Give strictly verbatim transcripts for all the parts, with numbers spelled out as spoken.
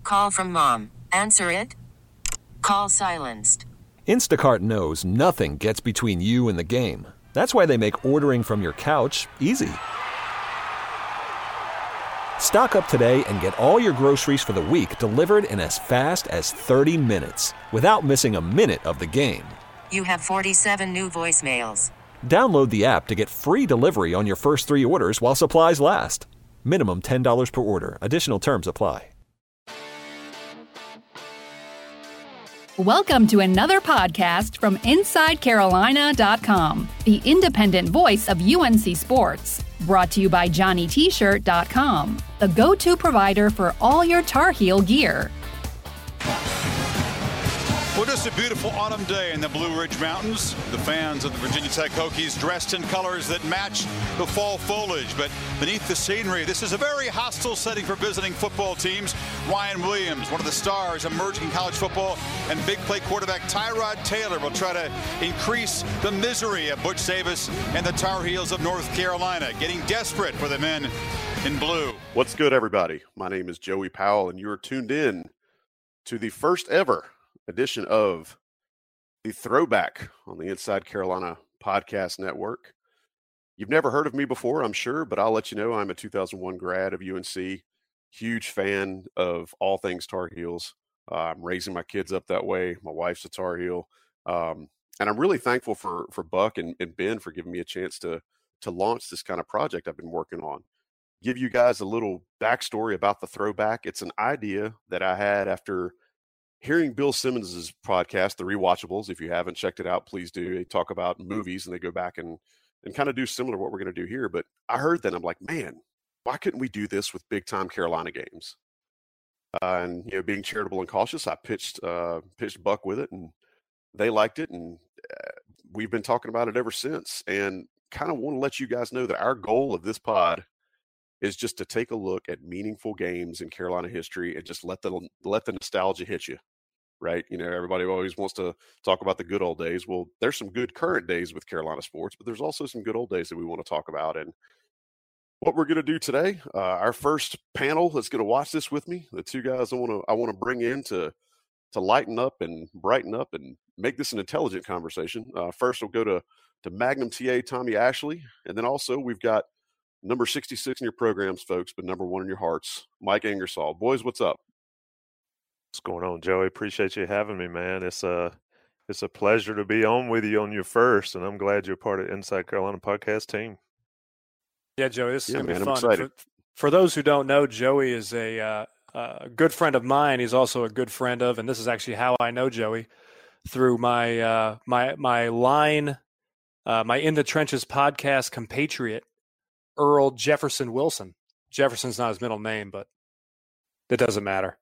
Call from mom. Answer it. Call silenced. Instacart knows nothing gets between you and the game. That's why they make ordering from your couch easy. Stock up today and get all your groceries for the week delivered in as fast as thirty minutes without missing a minute of the game. You have forty-seven new voicemails. Download the app to get free delivery on your first three orders while supplies last. Minimum ten dollars per order. Additional terms apply. Welcome to another podcast from Inside Carolina dot com, the independent voice of U N C sports. Brought to you by Johnny T Shirt dot com, the go-to provider for all your Tar Heel gear. Well, just a beautiful autumn day in the Blue Ridge Mountains. The fans of the Virginia Tech Hokies dressed in colors that match the fall foliage. But beneath the scenery, this is a very hostile setting for visiting football teams. Ryan Williams, one of the stars emerging in college football, and big play quarterback Tyrod Taylor will try to increase the misery of Butch Davis and the Tar Heels of North Carolina, getting desperate for the men in blue. What's good, everybody? My name is Joey Powell, and you are tuned in to the first ever edition of the Throwback on the Inside Carolina Podcast Network. You've never heard of me before, I'm sure, but I'll let you know I'm a two thousand one grad of U N C, huge fan of all things Tar Heels. Uh, I'm raising my kids up that way. My wife's a Tar Heel. Um, and I'm really thankful for for Buck and, and Ben for giving me a chance to to launch this kind of project I've been working on. Give you guys a little backstory about the Throwback. It's an idea that I had after hearing Bill Simmons' podcast, The Rewatchables. If you haven't checked it out, please do. They talk about movies and they go back and, and kind of do similar to what we're going to do here. But I heard that, I'm like, man, why couldn't we do this with big-time Carolina games? Uh, and, you know, being charitable and cautious, I pitched uh, pitched Buck with it, and they liked it. And uh, we've been talking about it ever since. And kind of want to let you guys know that our goal of this pod is just to take a look at meaningful games in Carolina history and just let the let the nostalgia hit you, right? You know, everybody always wants to talk about the good old days. Well, there's some good current days with Carolina sports, but there's also some good old days that we want to talk about. And what we're going to do today, uh, our first panel that's going to watch this with me, the two guys I want to I want to bring in to to lighten up and brighten up and make this an intelligent conversation. Uh, first, we'll go to to Magnum T A Tommy Ashley, and then also we've got number sixty-six in your programs, folks, but number one in your hearts, Mike Ingersoll. Boys, what's up? What's going on, Joey? Appreciate you having me, man. It's a, it's a pleasure to be on with you on your first, and I'm glad you're part of the Inside Carolina podcast team. Yeah, Joey, this is yeah, going to be be fun. fun. For, for those who don't know, Joey is a, uh, a good friend of mine. He's also a good friend of, and this is actually how I know Joey, through my uh, my my line, uh, my In the Trenches podcast compatriot, Earl Jefferson Wilson. Jefferson's not his middle name, but it doesn't matter.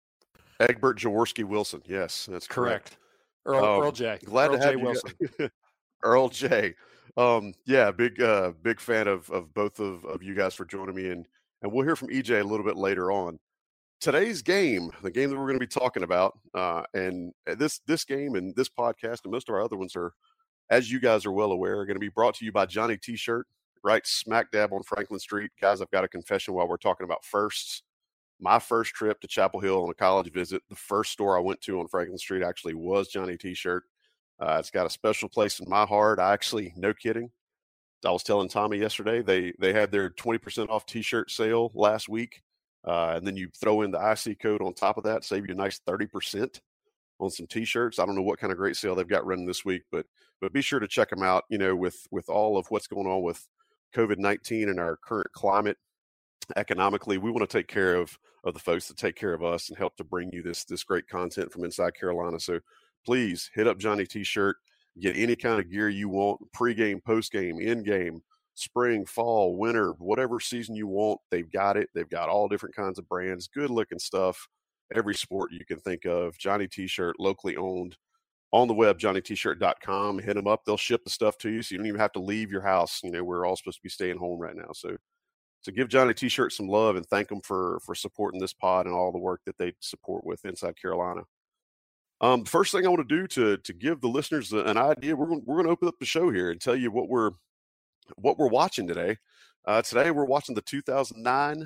Egbert Jaworski Wilson. Yes, that's correct. correct. Earl, um, Earl J. Glad Earl to have J. you Wilson. guys. Earl J. Um, yeah, big uh, big fan of of both of, of you guys for joining me, and and we'll hear from E J a little bit later on. Today's game, the game that we're going to be talking about, uh, and this this game and this podcast and most of our other ones are, as you guys are well aware, are going to be brought to you by Johnny T Shirt. Right smack dab on Franklin Street. Guys, I've got a confession while we're talking about firsts. My first trip to Chapel Hill on a college visit, the first store I went to on Franklin Street actually was Johnny T-Shirt. Uh, it's got a special place in my heart. I actually, no kidding, I was telling Tommy yesterday, they they had their twenty percent off T-shirt sale last week. Uh, and then you throw in the I C code on top of that, save you a nice thirty percent on some T-shirts. I don't know what kind of great sale they've got running this week, but but be sure to check them out, you know, with with all of what's going on with COVID nineteen and our current climate economically. We want to take care of, of the folks that take care of us and help to bring you this, this great content from Inside Carolina. So please hit up Johnny T-Shirt, get any kind of gear you want, pregame, postgame, in-game, spring, fall, winter, whatever season you want. They've got it. They've got all different kinds of brands, good looking stuff, every sport you can think of. Johnny T-Shirt, locally owned. On the web, Johnny T Shirt dot com. Hit them up. They'll ship the stuff to you, so you don't even have to leave your house. You know, we're all supposed to be staying home right now. So so give Johnny T-Shirt some love and thank them for, for supporting this pod and all the work that they support with Inside Carolina. Um, first thing I want to do to to give the listeners an idea, we're going, we're going to open up the show here and tell you what we're what we're watching today. Uh, today we're watching the two thousand nine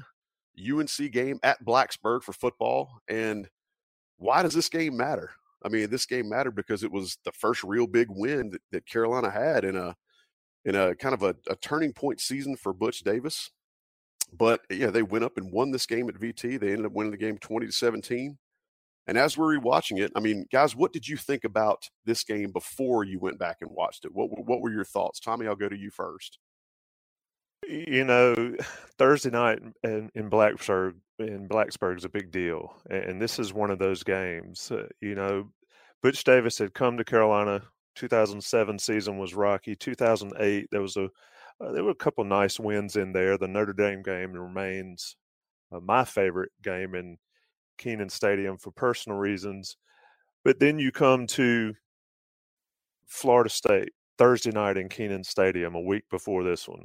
U N C game at Blacksburg for football. And why does this game matter? I mean, this game mattered because it was the first real big win that, that Carolina had in a in a kind of a, a turning point season for Butch Davis. But yeah, they went up and won this game at V T. They ended up winning the game twenty to seventeen. And as we're rewatching it, I mean, guys, what did you think about this game before you went back and watched it? What what were your thoughts? Tommy, I'll go to you first. You know, Thursday night in, in Blacksburg in Blacksburg is a big deal, and this is one of those games. Uh, you know, Butch Davis had come to Carolina. two thousand seven season was rocky. two thousand eight, there was a uh, there were a couple nice wins in there. The Notre Dame game remains uh, my favorite game in Kenan Stadium for personal reasons. But then you come to Florida State Thursday night in Kenan Stadium a week before this one.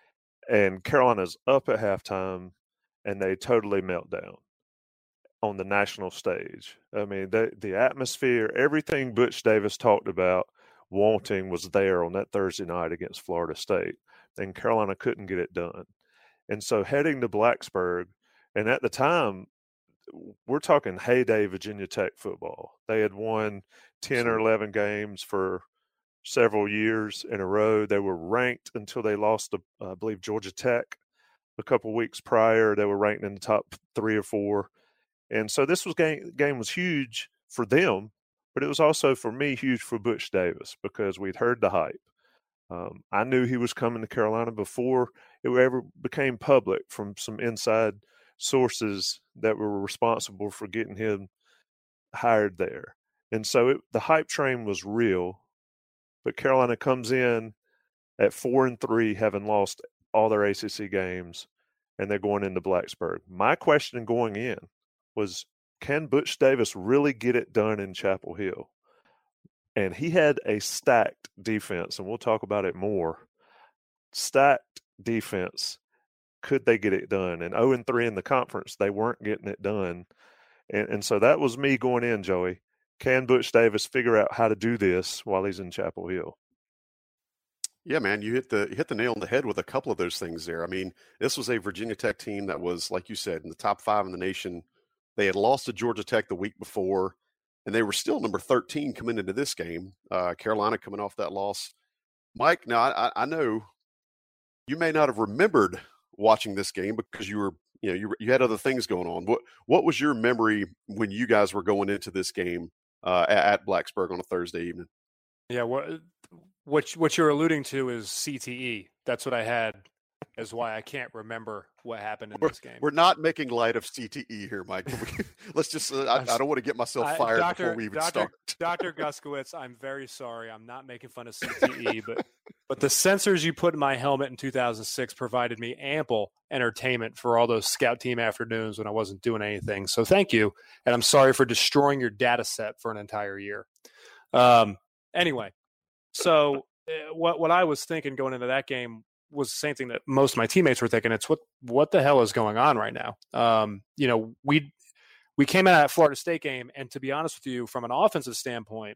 And Carolina's up at halftime, and they totally melt down on the national stage. I mean, the, the atmosphere, everything Butch Davis talked about wanting was there on that Thursday night against Florida State, and Carolina couldn't get it done. And so heading to Blacksburg, and at the time, we're talking heyday Virginia Tech football. They had won ten or eleven games for several years in a row. They were ranked until they lost to, uh, I believe, Georgia Tech a couple weeks prior. They were ranked in the top three or four. And so this was game, game was huge for them, but it was also for me huge for Butch Davis because we'd heard the hype. Um, I knew he was coming to Carolina before it ever became public from some inside sources that were responsible for getting him hired there. And so it, the hype train was real. But Carolina comes in at four and three, having lost all their A C C games, and they're going into Blacksburg. My question going in was, can Butch Davis really get it done in Chapel Hill? And he had a stacked defense, and we'll talk about it more. Stacked defense. Could they get it done? And oh and three in the conference, they weren't getting it done. And, and so that was me going in, Joey. Can Butch Davis figure out how to do this while he's in Chapel Hill? Yeah, man, you hit the you hit the nail on the head with a couple of those things there. I mean, this was a Virginia Tech team that was, like you said, in the top five in the nation. They had lost to Georgia Tech the week before, and they were still number thirteen coming into this game. Uh, Carolina coming off that loss. Mike, now I, I know you may not have remembered watching this game because you were, you know, you you had other things going on. What what was your memory when you guys were going into this game uh, at, at Blacksburg on a Thursday evening? Yeah, what what what you're alluding to is C T E. That's what I had, is why I can't remember what happened in we're, this game. We're not making light of C T E here, Mike. Let's just. Uh, I, I don't want to get myself fired I, Doctor, before we even Doctor, start. Doctor Guskowitz, I'm very sorry. I'm not making fun of C T E, but but the sensors you put in my helmet in two thousand six provided me ample entertainment for all those scout team afternoons when I wasn't doing anything. So thank you, and I'm sorry for destroying your data set for an entire year. Um. Anyway, so uh, what what I was thinking going into that game was the same thing that most of my teammates were thinking. It's what what the hell is going on right now? Um, you know, we we came out of that Florida State game, and to be honest with you, from an offensive standpoint,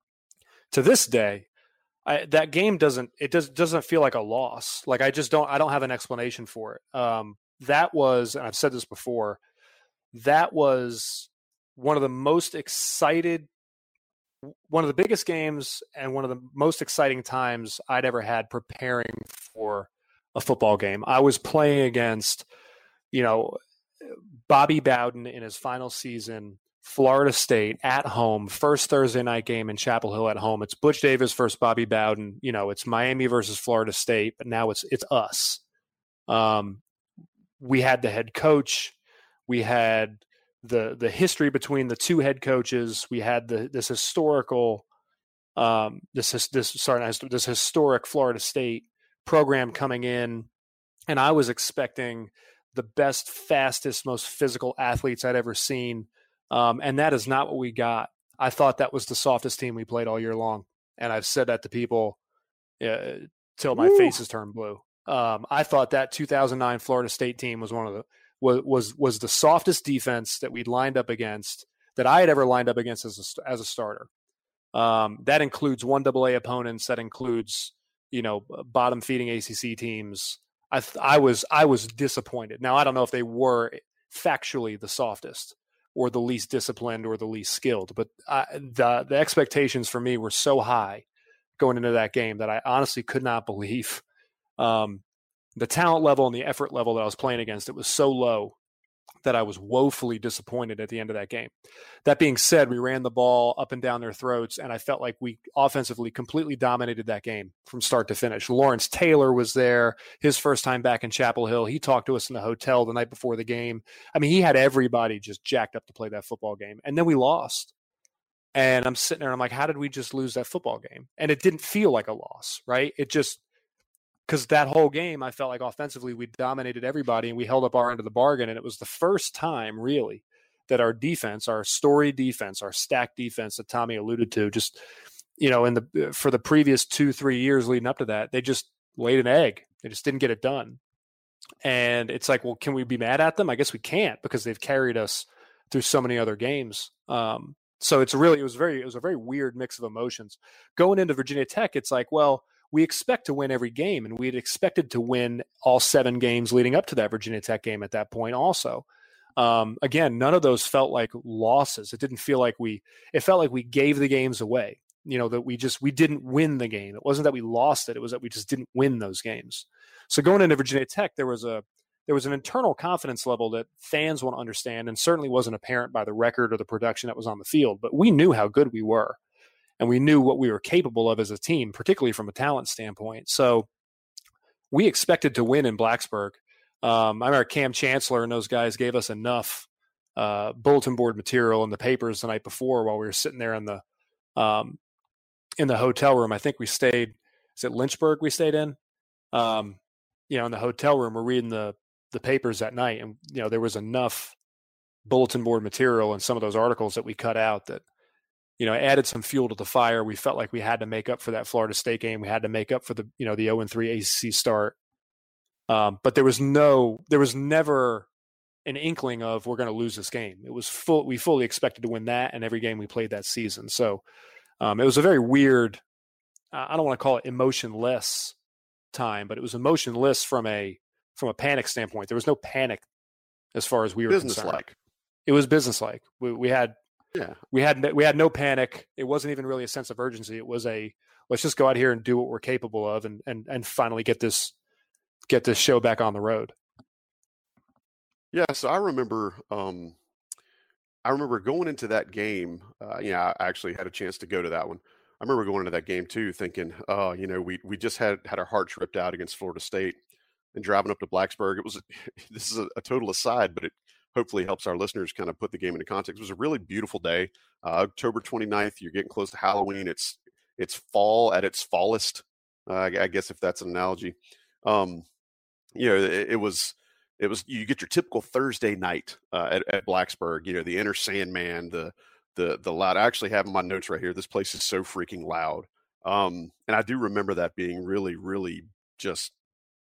to this day, I, that game doesn't it does doesn't feel like a loss. Like I just don't I don't have an explanation for it. Um, that was, and I've said this before, that was one of the most excited. One of the biggest games and one of the most exciting times I'd ever had preparing for a football game. I was playing against, you know, Bobby Bowden in his final season, Florida State at home, first Thursday night game in Chapel Hill at home. It's Butch Davis versus Bobby Bowden. You know, it's Miami versus Florida State, but now it's it's us. Um, we had the head coach. We had the the history between the two head coaches. We had the this historical um this is this sorry this historic Florida State program coming in, and I was expecting the best, fastest, most physical athletes I'd ever seen, um and that is not what we got. I thought that was the softest team we played all year long, and I've said that to people uh, till my Woo. face has turned blue. um I thought that two thousand nine Florida State team was one of the was was was the softest defense that we'd lined up against, that I had ever lined up against as a, as a starter. Um, that includes one double A opponents. That includes, you know, bottom feeding A C C teams. I th- I was I was disappointed. Now I don't know if they were factually the softest or the least disciplined or the least skilled, but I, the the expectations for me were so high going into that game that I honestly could not believe um, the talent level and the effort level that I was playing against. It was so low that I was woefully disappointed at the end of that game. That being said, we ran the ball up and down their throats, and I felt like we offensively completely dominated that game from start to finish. Lawrence Taylor was there, his first time back in Chapel Hill. He talked to us in the hotel the night before the game. I mean, he had everybody just jacked up to play that football game, and then we lost. And I'm sitting there, and I'm like, how did we just lose that football game? And it didn't feel like a loss, right? It just – because that whole game, I felt like offensively we dominated everybody and we held up our end of the bargain. And it was the first time, really, that our defense, our story defense, our stacked defense that Tommy alluded to, just, you know, in the for the previous two, three years leading up to that, they just laid an egg. They just didn't get it done. And it's like, well, can we be mad at them? I guess we can't, because they've carried us through so many other games. Um, so it's really, it was very, it was a very weird mix of emotions. Going into Virginia Tech, it's like, well, we expect to win every game, and we had expected to win all seven games leading up to that Virginia Tech game at that point also. Um, again, none of those felt like losses. It didn't feel like we – it felt like we gave the games away, you know, that we just – we didn't win the game. It wasn't that we lost it. It was that we just didn't win those games. So going into Virginia Tech, there was a there was an internal confidence level that fans won't understand, and certainly wasn't apparent by the record or the production that was on the field. But we knew how good we were. And we knew what we were capable of as a team, particularly from a talent standpoint. So we expected to win in Blacksburg. Um, I remember Cam Chancellor and those guys gave us enough uh, bulletin board material in the papers the night before while we were sitting there in the um, in the hotel room. I think we stayed, is it Lynchburg we stayed in? Um, you know, in the hotel room, we're reading the the papers that night. And, you know, there was enough bulletin board material in some of those articles that we cut out that, you know, added some fuel to the fire. We felt like we had to make up for that Florida State game. We had to make up for the, you know, the oh and three A C C start. Um, but there was no, there was never an inkling of we're going to lose this game. It was full. We fully expected to win that and every game we played that season. So um, it was a very weird, I don't want to call it emotionless time, but it was emotionless from a, from a panic standpoint. There was no panic as far as we were concerned. Business-like. It was business-like. We, we had, Yeah, we had we had no panic. It wasn't even really a sense of urgency. It was a let's just go out here and do what we're capable of, and and and finally get this get this show back on the road. yeah. So I remember, um, I remember going into that game. Uh, yeah, I actually had a chance to go to that one. I remember going into that game too, thinking, oh, you know, we we just had had our hearts ripped out against Florida State, and driving up to Blacksburg. It was this is a, a total aside, but it hopefully helps our listeners kind of put the game into context. It was a really beautiful day. Uh, October twenty-ninth, you're getting close to Halloween. It's it's fall at its fallest, uh, I, I guess, if that's an analogy. Um, you know, it, it was it was you get your typical Thursday night uh, at, at Blacksburg. You know, the Enter Sandman, the the the loud. I actually have in my notes right here. This place is so freaking loud, um, and I do remember that being really, really just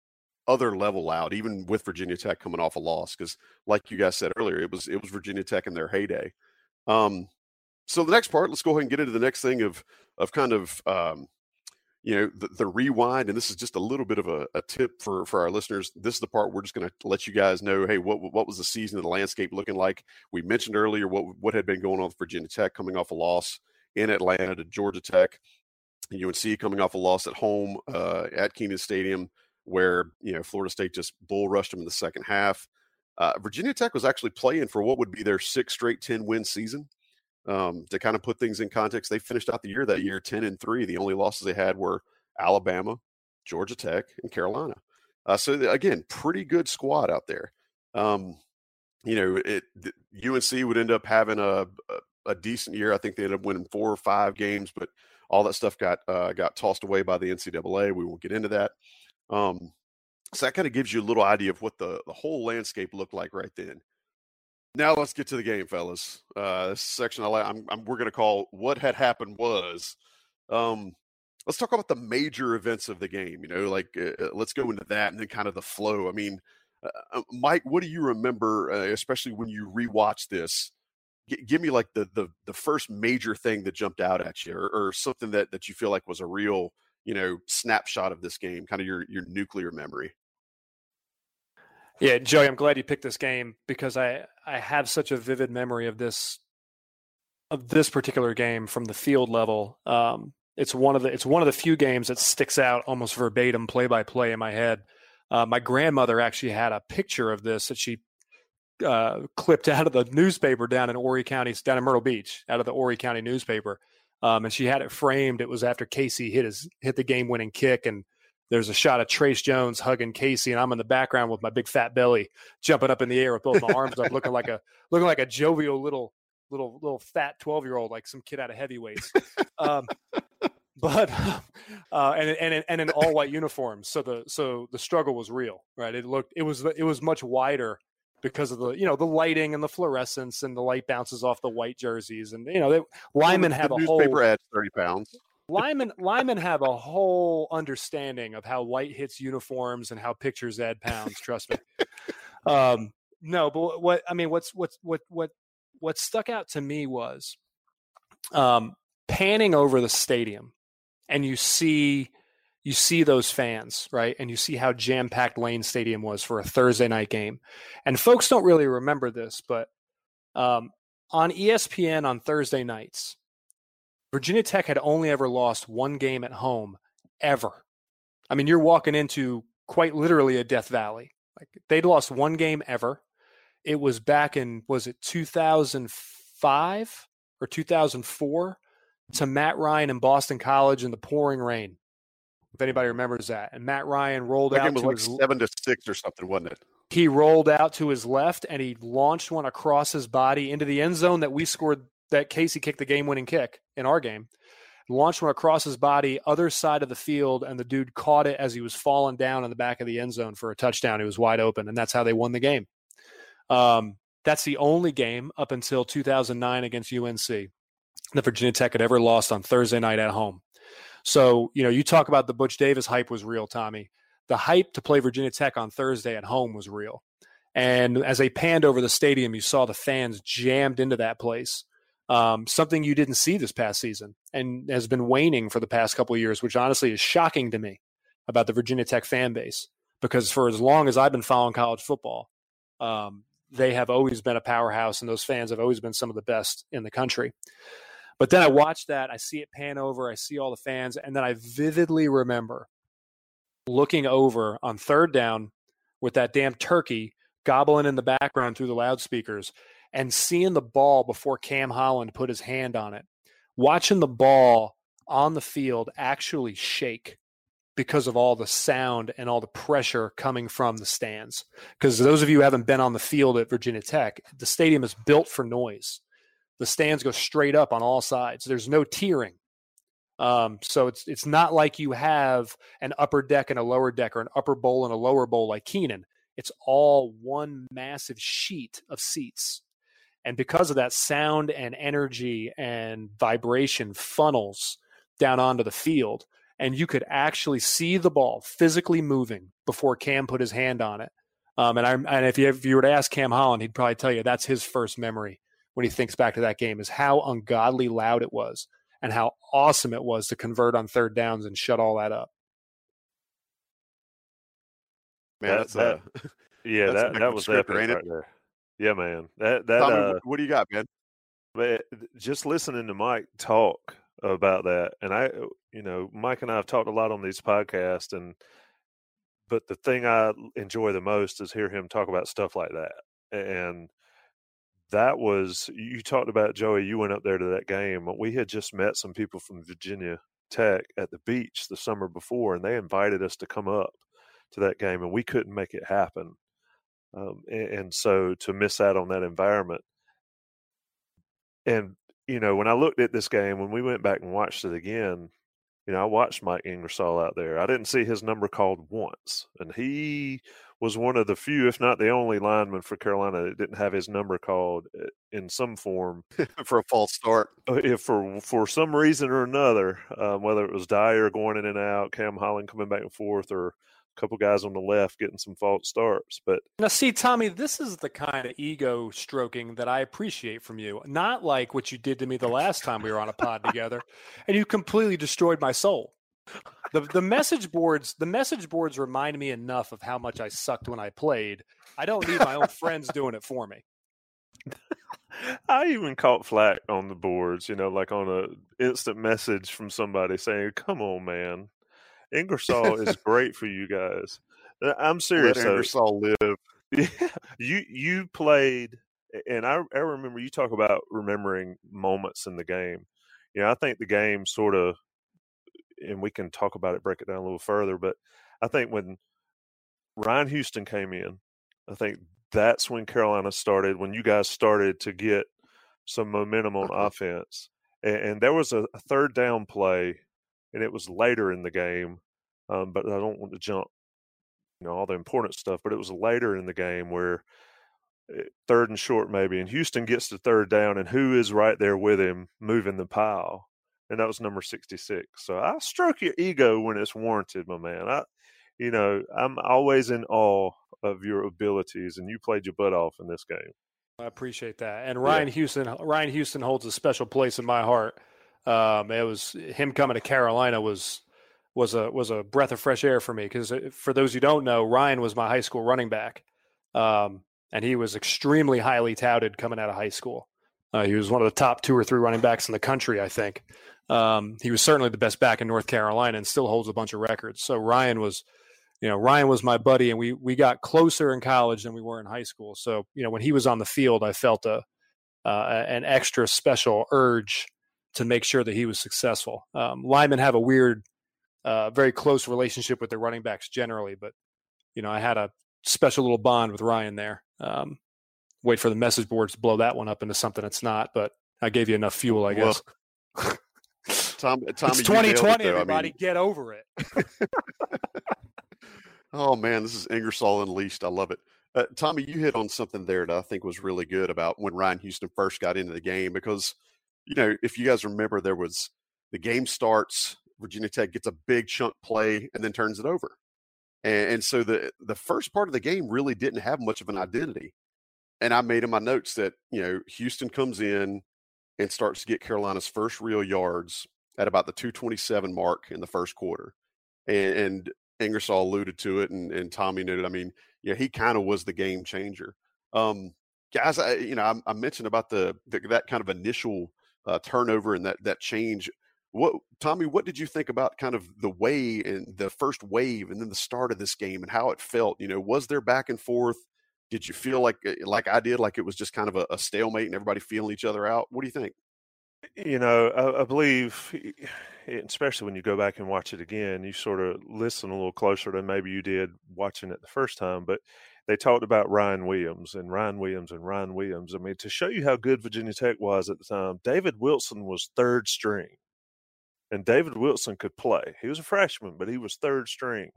other level loud, even with Virginia Tech coming off a loss, because like you guys said earlier, it was it was Virginia Tech in their heyday. Um, so the next part, let's go ahead and get into the next thing of of kind of um, you know the, the rewind, and this is just a little bit of a, a tip for for our listeners. This is the part we're just going to let you guys know, hey, what what was the season of the landscape looking like? We mentioned earlier what what had been going on with Virginia Tech coming off a loss in Atlanta to Georgia Tech, U N C coming off a loss at home uh, at Kenan Stadium, where, you know, Florida State just bull rushed them in the second half. Uh, Virginia Tech was actually playing for what would be their sixth straight ten-win season. Um, to kind of put things in context, they finished out the year that year ten and three. The only losses they had were Alabama, Georgia Tech, and Carolina. Uh, so, again, pretty good squad out there. Um, you know, it the, U N C would end up having a, a, a decent year. I think they ended up winning four or five games, but all that stuff got uh, got tossed away by the N C double A. We won't get into that. Um, so that kind of gives you a little idea of what the, the whole landscape looked like right then. Now let's get to the game, fellas. Uh, this section I I'm, I'm, we're going to call What Had Happened Was. Um, let's talk about the major events of the game. You know, like uh, let's go into that and then kind of the flow. I mean, uh, Mike, what do you remember, uh, especially when you rewatch this? G- give me like the, the the first major thing that jumped out at you, or, or something that, that you feel like was a real, you know, snapshot of this game, kind of your your nuclear memory. Yeah, Joey, I'm glad you picked this game because I, I have such a vivid memory of this of this particular game from the field level. Um, it's one of the it's one of the few games that sticks out almost verbatim, play by play in my head. Uh, my grandmother actually had a picture of this that she uh, clipped out of the newspaper down in Horry County, down in Myrtle Beach, out of the Horry County newspaper, um, and she had it framed. It was after Casey hit his hit the game winning kick, and there's a shot of Trace Jones hugging Casey, and I'm in the background with my big fat belly jumping up in the air with both my arms up, looking like a looking like a jovial little little little fat twelve year old, like some kid out of heavyweights. Um, but uh, and and and in all white uniforms, so the so the struggle was real, right? It looked it was it was much wider because of the you know the lighting and the fluorescence and the light bounces off the white jerseys, and you know they, linemen have the a newspaper whole adds thirty pounds. Linemen, linemen have a whole understanding of how light hits uniforms and how pictures add pounds. Trust me. Um, no, but what I mean, what's what's what what what stuck out to me was um, panning over the stadium, and you see you see those fans, right? And you see how jam packed Lane Stadium was for a Thursday night game. And folks don't really remember this, but um, on E S P N on Thursday nights, Virginia Tech had only ever lost one game at home, ever. I mean, you're walking into quite literally a death valley. Like they'd lost one game ever. It was back in, was it two thousand five or two thousand four to Matt Ryan in Boston College in the pouring rain, if anybody remembers that. And Matt Ryan rolled That out game was to like his seven to six or something, wasn't it? He rolled out to his left and he launched one across his body into the end zone that we scored. That Casey kicked the game-winning kick in our game, launched one across his body, other side of the field, and the dude caught it as he was falling down in the back of the end zone for a touchdown. It was wide open, and that's how they won the game. Um, that's the only game up until two thousand nine against U N C that Virginia Tech had ever lost on Thursday night at home. So, you know, you talk about the Butch Davis hype was real, Tommy. The hype to play Virginia Tech on Thursday at home was real. And as they panned over the stadium, you saw the fans jammed into that place. Um, something you didn't see this past season and has been waning for the past couple of years, which honestly is shocking to me about the Virginia Tech fan base, because for as long as I've been following college football, um, they have always been a powerhouse and those fans have always been some of the best in the country. But then I watch that, I see it pan over, I see all the fans, and then I vividly remember looking over on third down with that damn turkey gobbling in the background through the loudspeakers and seeing the ball before Cam Holland put his hand on it, watching the ball on the field actually shake because of all the sound and all the pressure coming from the stands. Because those of you who haven't been on the field at Virginia Tech, the stadium is built for noise. The stands go straight up on all sides. There's no tiering. Um, so it's it's not like you have an upper deck and a lower deck or an upper bowl and a lower bowl like Keenan. It's all one massive sheet of seats. And because of that, sound and energy and vibration funnels down onto the field. And you could actually see the ball physically moving before Cam put his hand on it. Um, and I and if you, if you were to ask Cam Holland, he'd probably tell you that's his first memory when he thinks back to that game, is how ungodly loud it was and how awesome it was to convert on third downs and shut all that up. Man, that, that's that, a, yeah, that's that, that was epic right it? there. Yeah, man. That that Tommy, uh, what do you got, man? man, just listening to Mike talk about that, and I, you know, Mike and I have talked a lot on these podcasts, and but the thing I enjoy the most is hear him talk about stuff like that. And that was, you talked about, Joey, you went up there to that game. We had just met some people from Virginia Tech at the beach the summer before, and they invited us to come up to that game, and we couldn't make it happen. Um, and, and so to miss out on that environment. And, you know, when I looked at this game, when we went back and watched it again, you know, I watched Mike Ingersoll out there. I didn't see his number called once. And he was one of the few, if not the only lineman for Carolina that didn't have his number called in some form. For a false start. If for for some reason or another, um, whether it was Dyer going in and out, Cam Holland coming back and forth, or a couple guys on the left getting some false starts. But now, see, Tommy, this is the kind of ego stroking that I appreciate from you. Not like what you did to me the last time we were on a pod together, and you completely destroyed my soul. the the message boards the message boards remind me enough of how much I sucked when I played. I don't need my own friends doing it for me. I even caught flack on the boards, you know, like on a instant message from somebody saying, "Come on, man, Ingersoll is great for you guys." I'm serious. Let Ingersoll live. Yeah, you you played, and I I remember you talk about remembering moments in the game. You know, I think the game sort of, and we can talk about it, break it down a little further. But I think when Ryan Houston came in, I think that's when Carolina started, when you guys started to get some momentum on offense. And, and there was a, a third down play, and it was later in the game, um, but I don't want to jump, you know, all the important stuff, but it was later in the game where third and short maybe, and Houston gets to third down, and who is right there with him moving the pile? And that was number sixty-six. So I stroke your ego when it's warranted, my man. I, you know, I'm always in awe of your abilities, and you played your butt off in this game. I appreciate that. And Ryan Yeah. Houston, Ryan Houston holds a special place in my heart. Um, it was him coming to Carolina was was a was a breath of fresh air for me, because for those who don't know, Ryan was my high school running back, um, and he was extremely highly touted coming out of high school. Uh, he was one of the top two or three running backs in the country, I think. Um, he was certainly the best back in North Carolina and still holds a bunch of records. So Ryan was, you know, Ryan was my buddy, and we we got closer in college than we were in high school. So, you know, when he was on the field, I felt a uh, an extra special urge to make sure that he was successful. Um, linemen have a weird, uh, very close relationship with their running backs generally, but, you know, I had a special little bond with Ryan there. Um, wait for the message boards to blow that one up into something it's not, but I gave you enough fuel, I guess. Well, Tom, Tommy, it's you nailed twenty twenty, it, though. everybody. I mean, Get over it. oh man, this is Ingersoll Unleashed. I love it. Uh, Tommy, you hit on something there that I think was really good about when Ryan Houston first got into the game, because, you know, if you guys remember, there was the game starts, Virginia Tech gets a big chunk play and then turns it over. And, and so the the first part of the game really didn't have much of an identity. And I made in my notes that, you know, Houston comes in and starts to get Carolina's first real yards at about the two twenty-seven mark in the first quarter. And, and Ingersoll alluded to it, and, and Tommy noted, I mean, you know, he kind of was the game changer. Um, guys, I, you know, I, I mentioned about the, the that kind of initial uh, turnover and that that change. What, Tommy, what did you think about kind of the way and the first wave and then the start of this game and how it felt? You know, was there back and forth? Did you feel like, like I did, like it was just kind of a, a stalemate and everybody feeling each other out? What do you think? You know, I, I believe, especially when you go back and watch it again, you sort of listen a little closer than maybe you did watching it the first time. But they talked about Ryan Williams and Ryan Williams and Ryan Williams. I mean, to show you how good Virginia Tech was at the time, David Wilson was third string. And David Wilson could play. He was a freshman, but he was third string.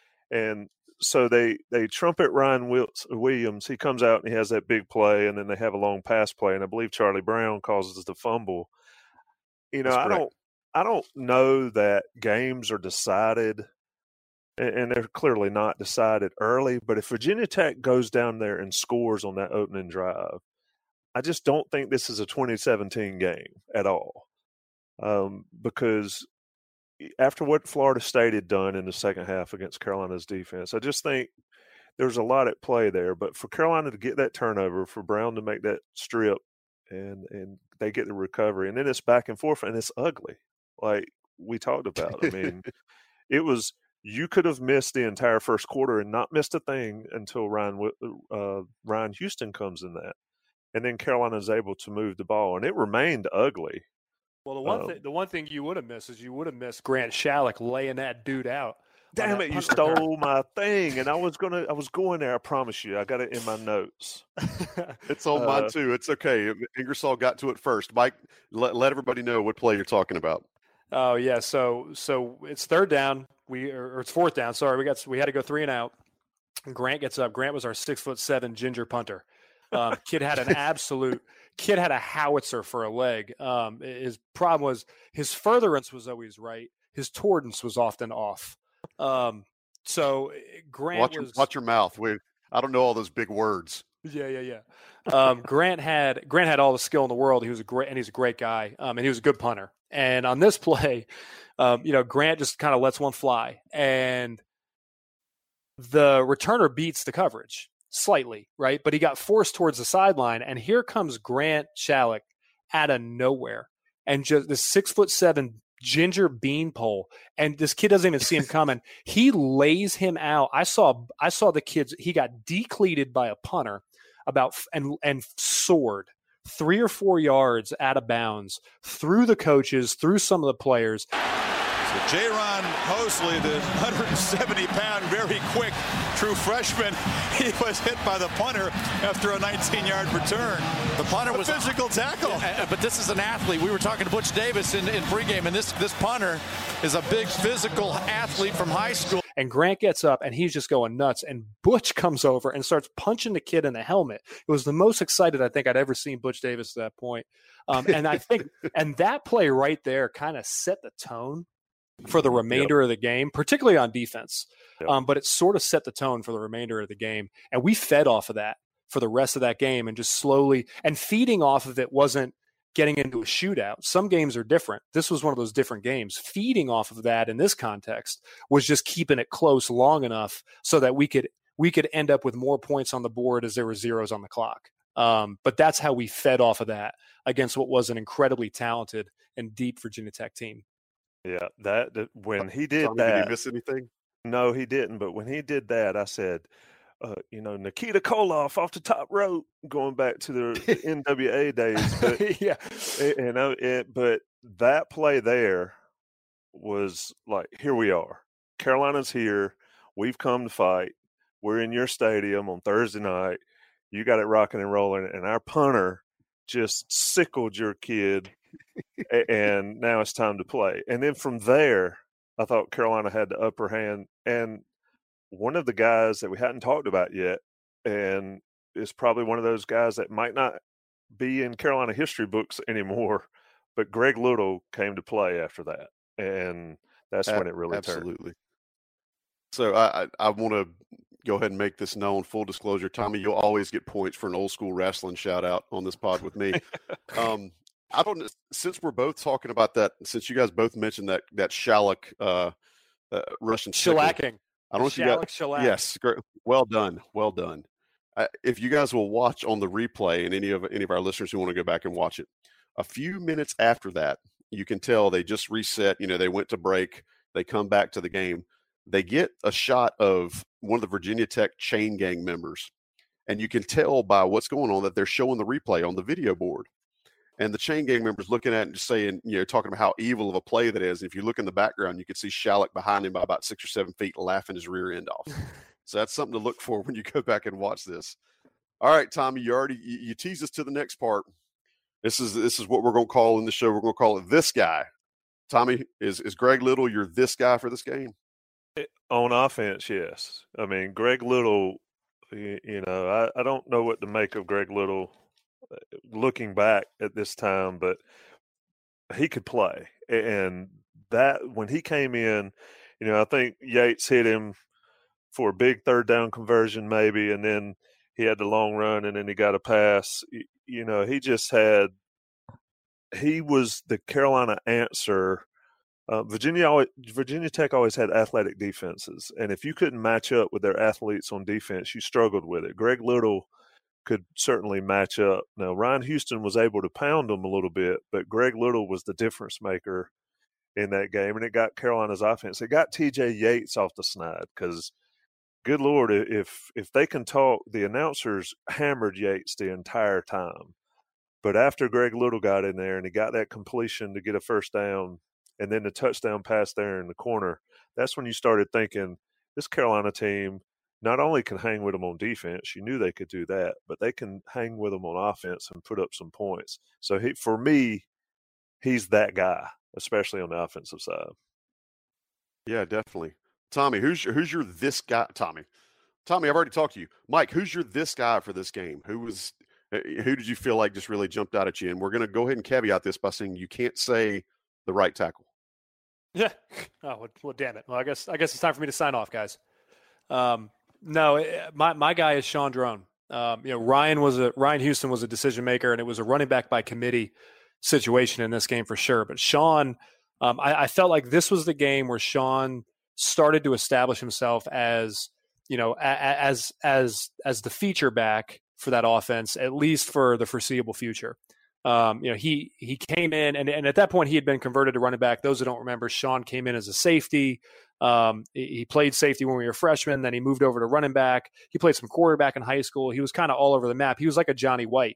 And so they they trumpet Ryan Williams. He comes out and he has that big play, and then they have a long pass play, and I believe Charlie Brown causes the fumble. You know, I don't I don't know that games are decided, and, and they're clearly not decided early. But if Virginia Tech goes down there and scores on that opening drive, I just don't think this is a twenty seventeen game at all, um, because after what Florida State had done in the second half against Carolina's defense, I just think there's a lot at play there. But for Carolina to get that turnover, for Brown to make that strip, and and they get the recovery, and then it's back and forth, and it's ugly, like we talked about. I mean, it was you could have missed the entire first quarter and not missed a thing until Ryan uh, Ryan Houston comes in that, and then Carolina's able to move the ball, and it remained ugly. Well, the one Um, thing the one thing you would have missed is you would have missed Grant Shalleck laying that dude out. Damn that it! You punt return. stole my thing, and I was gonna. I was going there. I promise you. I got it in my notes. It's on Uh, mine too. It's okay. Ingersoll got to it first. Mike, let, let everybody know what play you're talking about. Oh yeah, so so it's third down. We or, or it's fourth down. Sorry, we got we had to go three and out. Grant gets up. Grant was our six foot seven ginger punter. Um, kid had an absolute kid had a howitzer for a leg. Um, his problem was his furtherance was always right. His tordance was often off. Um, so Grant Watch your, was watch your mouth. We, I don't know all those big words. yeah yeah yeah. Um, Grant had Grant had all the skill in the world. He was a great and he's a great guy. Um, and he was a good punter. And on this play, um, you know, Grant just kind of lets one fly, and the returner beats the coverage slightly, right? But he got forced towards the sideline, and here comes Grant Shalek out of nowhere, and just this six foot seven ginger beanpole, and this kid doesn't even see him coming. He lays him out. I saw, I saw the kids. He got decleated by a punter about and and soared three or four yards out of bounds through the coaches, through some of the players. So Jaron Hosley, the one hundred seventy pound, very quick, true freshman, he was hit by the punter after a nineteen yard return. The punter a was physical tackle. Uh, but this is an athlete. We were talking to Butch Davis in, in pregame, and this, this punter is a big physical athlete from high school. And Grant gets up, and he's just going nuts. And Butch comes over and starts punching the kid in the helmet. It was the most excited I think I'd ever seen Butch Davis at that point. Um, and I think, and that play right there kind of set the tone for the remainder yep. of the game, particularly on defense. Yep. Um, but it sort of set the tone for the remainder of the game. And we fed off of that for the rest of that game, and just slowly, and feeding off of it wasn't getting into a shootout. Some games are different. This was one of those different games. Feeding off of that in this context was just keeping it close long enough so that we could we could end up with more points on the board as there were zeros on the clock. Um, but that's how we fed off of that against what was an incredibly talented and deep Virginia Tech team. Yeah, that, that when he did Tommy, that, did he miss anything? No, he didn't. But when he did that, I said, uh, you know, Nikita Koloff off the top rope, going back to the N W A days. But, yeah, you know, it, but that play there was like, here we are. Carolina's here. We've come to fight. We're in your stadium on Thursday night. You got it rocking and rolling, and our punter just sickled your kid. And now it's time to play. And then from there, I thought Carolina had the upper hand. And one of the guys that we hadn't talked about yet, and is probably one of those guys that might not be in Carolina history books anymore, but Greg Little came to play after that. And that's when it really Absolutely. turned. Absolutely. So I, I, I want to go ahead and make this known. Full disclosure, Tommy, you'll always get points for an old school wrestling shout out on this pod with me. um, I don't. Since we're both talking about that, since you guys both mentioned that that Shalek uh, uh, Russian shellacking, I don't know if you got. Shellac. Yes, great. Well done, well done. Uh, if you guys will watch on the replay, and any of any of our listeners who want to go back and watch it, a few minutes after that, you can tell they just reset. You know, they went to break. They come back to the game. They get a shot of one of the Virginia Tech chain gang members, and you can tell by what's going on that they're showing the replay on the video board. And the chain gang members looking at it and just saying, you know, talking about how evil of a play that is. And if you look in the background, you can see Shalek behind him by about six or seven feet laughing his rear end off. So that's something to look for when you go back and watch this. All right, Tommy, you already you, you tease us to the next part. This is this is what we're going to call in the show. We're going to call it This Guy. Tommy, is is Greg Little your this guy for this game? On offense, yes. I mean, Greg Little, you know, I, I don't know what to make of Greg Little looking back at this time, but he could play. And that when he came in, you know, I think Yates hit him for a big third down conversion maybe, and then he had the long run, and then he got a pass. You know, he just had – he was the Carolina answer. Uh, Virginia always, Virginia Tech always had athletic defenses, and if you couldn't match up with their athletes on defense, you struggled with it. Greg Little could certainly match up. Now, Ryan Houston was able to pound them a little bit, but Greg Little was the difference maker in that game, and it got Carolina's offense. It got T J Yates off the snide because, good Lord, if if they can talk, the announcers hammered Yates the entire time. But after Greg Little got in there and he got that completion to get a first down and then the touchdown pass there in the corner, that's when you started thinking this Carolina team not only can hang with them on defense, you knew they could do that, but they can hang with them on offense and put up some points. So he, for me, he's that guy, especially on the offensive side. Yeah, definitely. Tommy, who's your, who's your this guy? Tommy, Tommy, I've already talked to you. Mike, who's your this guy for this game? Who was, who did you feel like just really jumped out at you? And we're going to go ahead and caveat this by saying you can't say the right tackle. Yeah. Oh, well, well, damn it. Well, I guess I guess it's time for me to sign off, guys. Um, no, my my guy is Sean Drone. Um, you know, Ryan was a Ryan Houston was a decision maker, and it was a running back by committee situation in this game for sure. But Sean, um, I, I felt like this was the game where Sean started to establish himself as, you know, as as as the feature back for that offense, at least for the foreseeable future. Um, you know, he he came in, and, and at that point he had been converted to running back. Those who don't remember, Sean came in as a safety. Um, he played safety when we were freshmen. Then he moved over to running back. He played some quarterback in high school. He was kind of all over the map. He was like a Johnny White.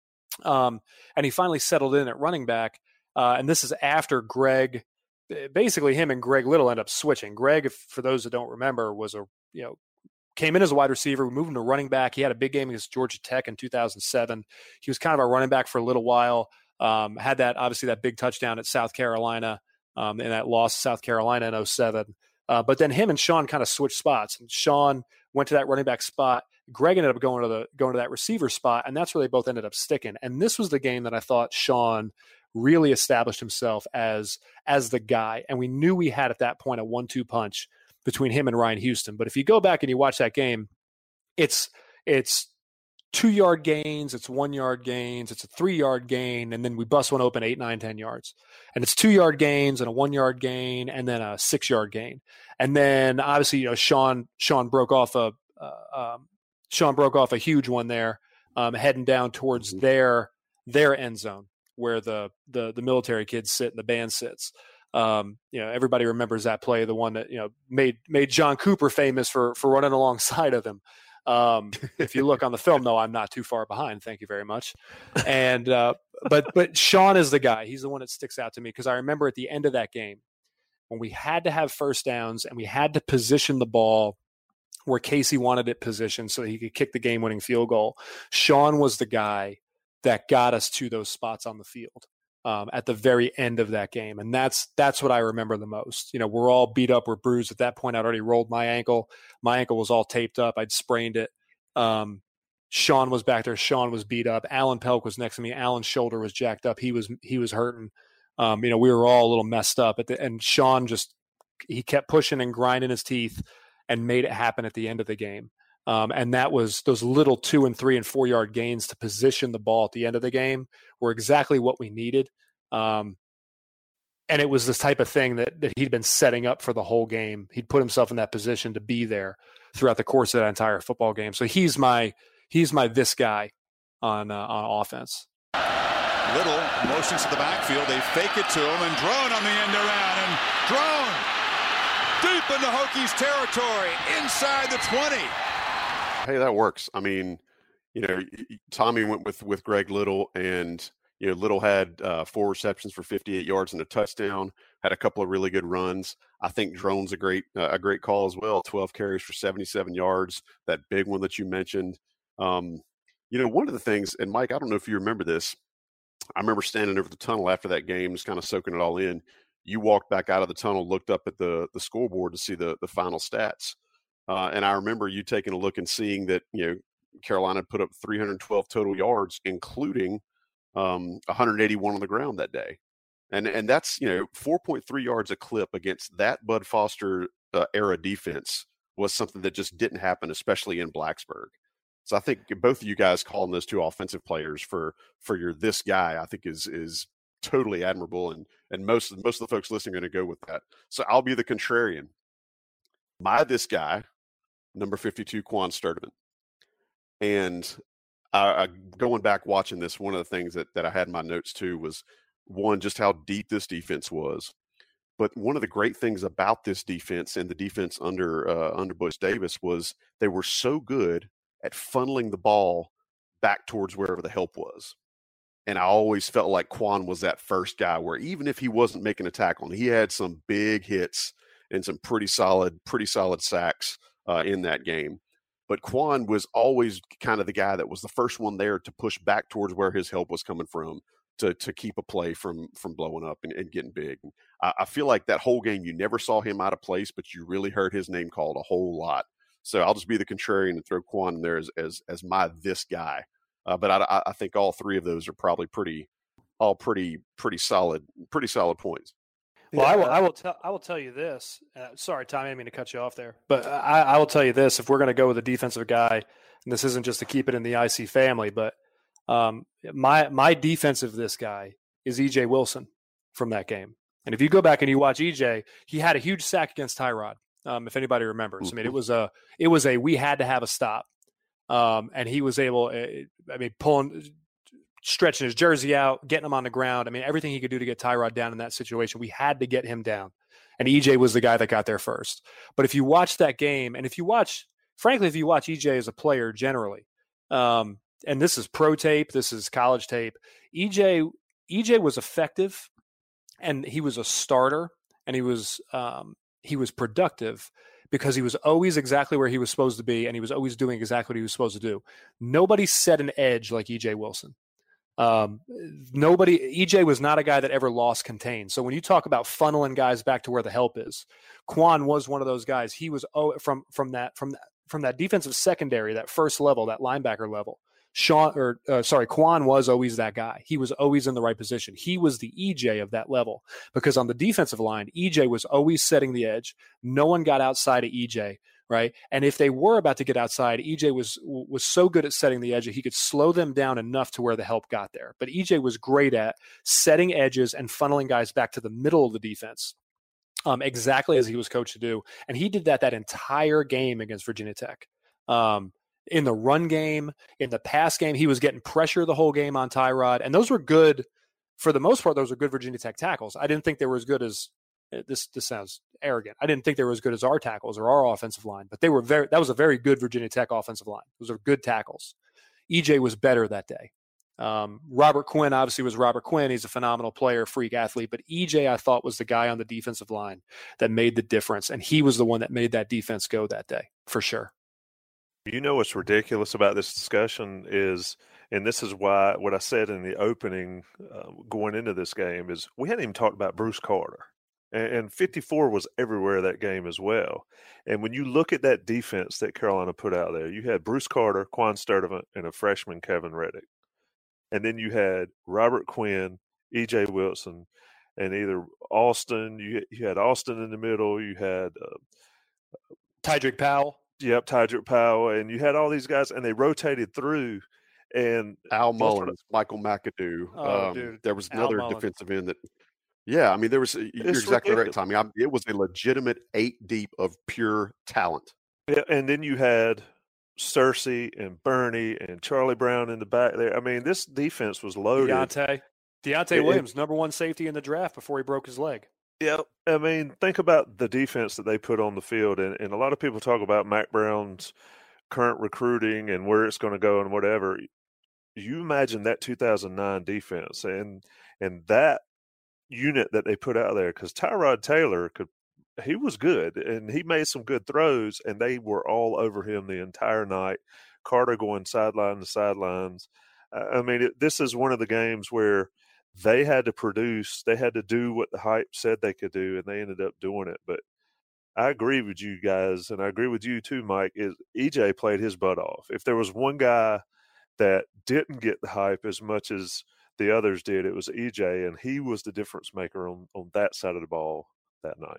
Um, and he finally settled in at running back. Uh, and this is after Greg, basically him and Greg Little end up switching. Greg, if, for those that don't remember, was a, you know, came in as a wide receiver. We moved him to running back. He had a big game against Georgia Tech in two thousand seven. He was kind of our running back for a little while. Um, had that, obviously that big touchdown at South Carolina, um, and that loss to South Carolina in oh seven. Uh, but then him and Sean kind of switched spots, and Sean went to that running back spot. Greg ended up going to the going to that receiver spot, and that's where they both ended up sticking. And this was the game that I thought Sean really established himself as as the guy. And we knew we had at that point a one two punch between him and Ryan Houston. But if you go back and you watch that game, it's it's two yard gains, it's one yard gains, it's a three yard gain, and then we bust one open eight, nine, ten yards. And it's two yard gains and a one yard gain, and then a six yard gain. And then obviously, you know, Sean Sean broke off a uh, um, Sean broke off a huge one there, um, heading down towards their their end zone where the the the military kids sit and the band sits. Um, you know, everybody remembers that play, the one that, you know, made made John Cooper famous for for running alongside of him. Um, if you look on the film, though, I'm not too far behind. Thank you very much. And uh, but but Sean is the guy. He's the one that sticks out to me, because I remember at the end of that game when we had to have first downs and we had to position the ball where Casey wanted it positioned so he could kick the game-winning field goal. Sean was the guy that got us to those spots on the field um, at the very end of that game. And that's that's what I remember the most. You know, we're all beat up, we're bruised. At that point, I'd already rolled my ankle. My ankle was all taped up. I'd sprained it. Um, Sean was back there. Sean was beat up. Alan Pelk was next to me. Alan's shoulder was jacked up. He was he was hurting. Um, you know, we were all a little messed up. At the, and Sean just, he kept pushing and grinding his teeth and made it happen at the end of the game. Um, and that was those little two and three and four yard gains to position the ball at the end of the game were exactly what we needed. Um, and it was this type of thing that, that he'd been setting up for the whole game. He'd put himself in that position to be there throughout the course of that entire football game. So he's my, he's my, this guy on, uh, on offense. Little motions to the backfield. They fake it to him, and Drone on the end around, and Drone deep into Hokies territory inside the twenty. Hey, that works. I mean, you know, Tommy went with with Greg Little, and you know, Little had uh, four receptions for fifty-eight yards and a touchdown. Had a couple of really good runs. I think Drone's a great uh, a great call as well. twelve carries for seventy-seven yards. That big one that you mentioned. Um, you know, one of the things, and Mike, I don't know if you remember this. I remember standing over the tunnel after that game, just kind of soaking it all in. You walked back out of the tunnel, looked up at the the scoreboard to see the the final stats. Uh, and I remember you taking a look and seeing that, you know, Carolina put up three hundred twelve total yards, including um, one hundred eighty-one on the ground that day. And and that's, you know, four point three yards a clip against that Bud Foster uh, era defense was something that just didn't happen, especially in Blacksburg. So I think both of you guys calling those two offensive players for for your this guy, I think is is totally admirable. And and most, most of the folks listening are going to go with that. So I'll be the contrarian. My this guy, number fifty-two, Quan Sturdivant. And uh, going back watching this, one of the things that, that I had in my notes too was, one, just how deep this defense was. But one of the great things about this defense and the defense under uh, under Butch Davis was they were so good at funneling the ball back towards wherever the help was. And I always felt like Quan was that first guy where even if he wasn't making a tackle, he had some big hits and some pretty solid, pretty solid sacks uh, in that game. But Quan was always kind of the guy that was the first one there to push back towards where his help was coming from to to keep a play from from blowing up and, and getting big. And I, I feel like that whole game, you never saw him out of place, but you really heard his name called a whole lot. So I'll just be the contrarian and throw Quan in there as as, as my this guy. Uh, but I, I think all three of those are probably pretty, all pretty pretty solid, pretty solid points. Well, I will. I will tell. I will tell you this. Uh, sorry, Tommy, I didn't mean to cut you off there. But I, I will tell you this: if we're going to go with a defensive guy, and this isn't just to keep it in the I C family, but um, my my defensive this guy is E J Wilson from that game. And if you go back and you watch E J, he had a huge sack against Tyrod. Um, if anybody remembers, I mean, it was a, it was a, we had to have a stop. Um, and he was able, I mean, pulling, stretching his jersey out, getting him on the ground. I mean, everything he could do to get Tyrod down in that situation, we had to get him down. And E J was the guy that got there first. But if you watch that game, and if you watch, frankly, if you watch E J as a player generally, um, and this is pro tape, this is college tape, E J, E J was effective, and he was a starter, and he was, um, he was productive because he was always exactly where he was supposed to be, and he was always doing exactly what he was supposed to do. Nobody set an edge like E J Wilson. Um, nobody, E J was not a guy that ever lost contain. So when you talk about funneling guys back to where the help is, Quan was one of those guys. He was oh, from from that from that from that defensive secondary, that first level, that linebacker level. Sean or uh, sorry, Quan was always that guy. He was always in the right position. He was the E J of that level because on the defensive line, E J was always setting the edge. No one got outside of E J. Right. And if they were about to get outside, E J was was so good at setting the edge that he could slow them down enough to where the help got there. But E J was great at setting edges and funneling guys back to the middle of the defense, um, exactly as he was coached to do. And he did that that entire game against Virginia Tech. Um, in the run game, in the pass game, he was getting pressure the whole game on Tyrod. And those were good, for the most part, those were good Virginia Tech tackles. I didn't think they were as good as, This this sounds arrogant. I didn't think they were as good as our tackles or our offensive line, but they were very. That was a very good Virginia Tech offensive line. Those are good tackles. E J was better that day. Um, Robert Quinn obviously was Robert Quinn. He's a phenomenal player, freak athlete. But E J, I thought, was the guy on the defensive line that made the difference, and he was the one that made that defense go that day for sure. You know what's ridiculous about this discussion is, and this is why what I said in the opening uh, going into this game is we hadn't even talked about Bruce Carter. And fifty-four was everywhere that game as well. And when you look at that defense that Carolina put out there, you had Bruce Carter, Quan Sturdivant, and a freshman, Kevin Reddick. And then you had Robert Quinn, E J Wilson, and either Austin. You, you had Austin in the middle. You had uh, Tydrick Powell. Yep, Tydrick Powell. And you had all these guys, and they rotated through. And Al Mullins, Michael McAdoo. Oh, um, dude. there was Al another Mullins. defensive end that – yeah, I mean, there was – you're It's exactly right, ridiculous. Tommy. I, it was a legitimate eight deep of pure talent. Yeah, and then you had Cersei and Bernie and Charlie Brown in the back there. I mean, this defense was loaded. Deontay. Deontay It- Williams, number one safety in the draft before he broke his leg. Yeah, I mean, think about the defense that they put on the field, and, and a lot of people talk about Mac Brown's current recruiting and where it's going to go and whatever. You imagine that two thousand nine defense and and that unit that they put out there, because Tyrod Taylor could, he was good and he made some good throws, and they were all over him the entire night. Carter going sideline to sidelines. I mean, it, this is one of the games where they had to produce, they had to do what the hype said they could do, and they ended up doing it. But I agree with you guys, and I agree with you too, Mike, is E J played his butt off. If there was one guy that didn't get the hype as much as the others did, it was E J, and he was the difference maker on, on that side of the ball that night.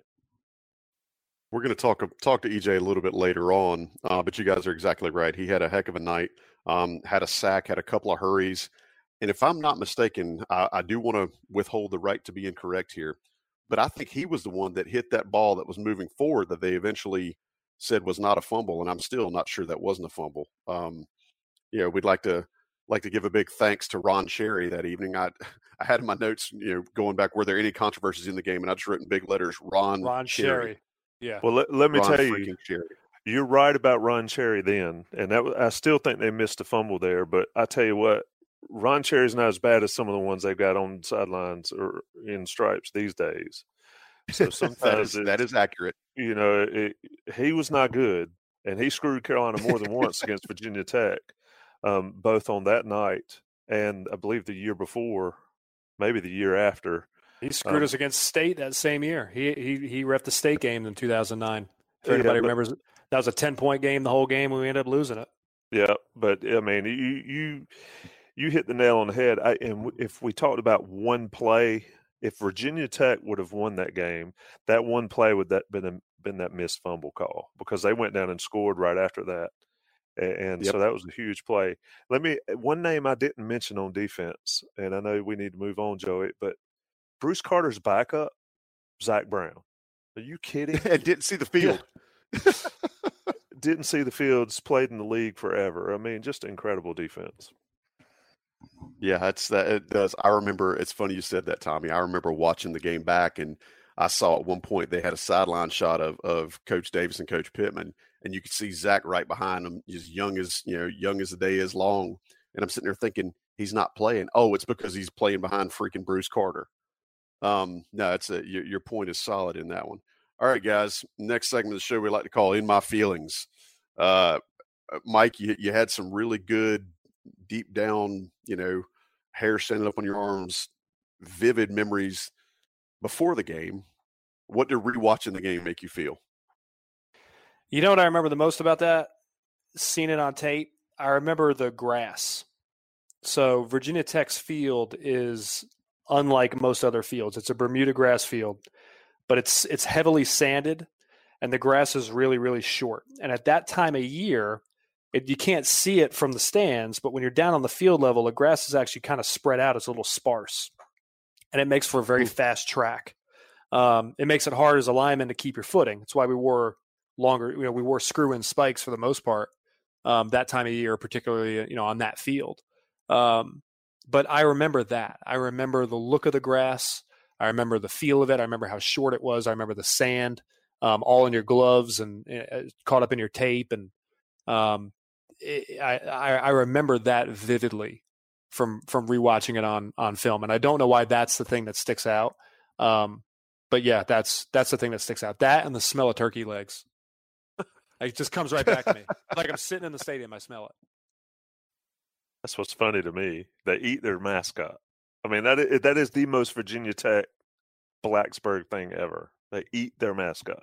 We're going to talk talk to E J a little bit later on, uh, but you guys are exactly right. He had a heck of a night, um, had a sack, had a couple of hurries. And if I'm not mistaken, I, I do want to withhold the right to be incorrect here, but I think he was the one that hit that ball that was moving forward that they eventually said was not a fumble, and I'm still not sure that wasn't a fumble. Um, you know, we'd like to like to give a big thanks to Ron Sherry that evening. I I had in my notes, you know, going back, were there any controversies in the game? And I just wrote in big letters, Ron, Ron Sherry. Sherry. Yeah. Well, let, let me Ron tell you, freaking Sherry. you're right about Ron Cherry then, and that was, I still think they missed a fumble there. But I tell you what, Ron Cherry's not as bad as some of the ones they've got on sidelines or in stripes these days. So sometimes that is it's- that is accurate. you know, it, he was not good, and he screwed Carolina more than once against Virginia Tech, um, both on that night and I believe the year before, maybe the year after. He screwed Um, us against State that same year. He he he reffed the State game in two thousand nine. If Yeah, anybody but- remembers, that was a ten-point game the whole game, and we ended up losing it. Yeah, but I mean, you you you hit the nail on the head. I, and w- if we talked about one play, if Virginia Tech would have won that game, that one play would that been a, been that missed fumble call, because they went down and scored right after that. And, and Yep. so that was a huge play. Let me one name I didn't mention on defense, and I know we need to move on, Joey, but Bruce Carter's backup, Zach Brown. Are you kidding? And didn't see the field. Yeah. Didn't see the fields, played in the league forever. I mean, just incredible defense. Yeah, that's that. It does. I remember. It's funny you said that, Tommy. I remember watching the game back, and I saw at one point they had a sideline shot of of Coach Davis and Coach Pittman, and you could see Zach right behind them, as young as you know, young as the day is long. And I'm sitting there thinking he's not playing. Oh, it's because he's playing behind freaking Bruce Carter. Um, no, it's a your, your point is solid in that one. All right, guys. Next segment of the show we like to call "In My Feelings." Uh, Mike, you you had some really good, deep down, you know, hair standing up on your arms, vivid memories before the game. What did rewatching the game make you feel? You know what I remember the most about that? Seeing it on tape. I remember the grass. So Virginia Tech's field is unlike most other fields. It's a Bermuda grass field, but it's it's heavily sanded, and the grass is really, really short. And at that time of year, it, you can't see it from the stands, but when you're down on the field level, the grass is actually kind of spread out. It's a little sparse, and it makes for a very fast track. Um, it makes it hard as a lineman to keep your footing. That's why we wore longer, you know, we wore screw-in spikes for the most part um, that time of year, particularly, you know, on that field. Um, but I remember that. I remember the look of the grass. I remember the feel of it. I remember how short it was. I remember the sand um, all in your gloves and uh, caught up in your tape. And um, it, I, I, I remember that vividly from from rewatching it on on film. And I don't know why that's the thing that sticks out. Um, but yeah, that's that's the thing that sticks out. That and the smell of turkey legs. It just comes right back to me. Like I'm sitting in the stadium, I smell it. That's what's funny to me. They eat their mascot. I mean, that is, that is the most Virginia Tech Blacksburg thing ever. They eat their mascot.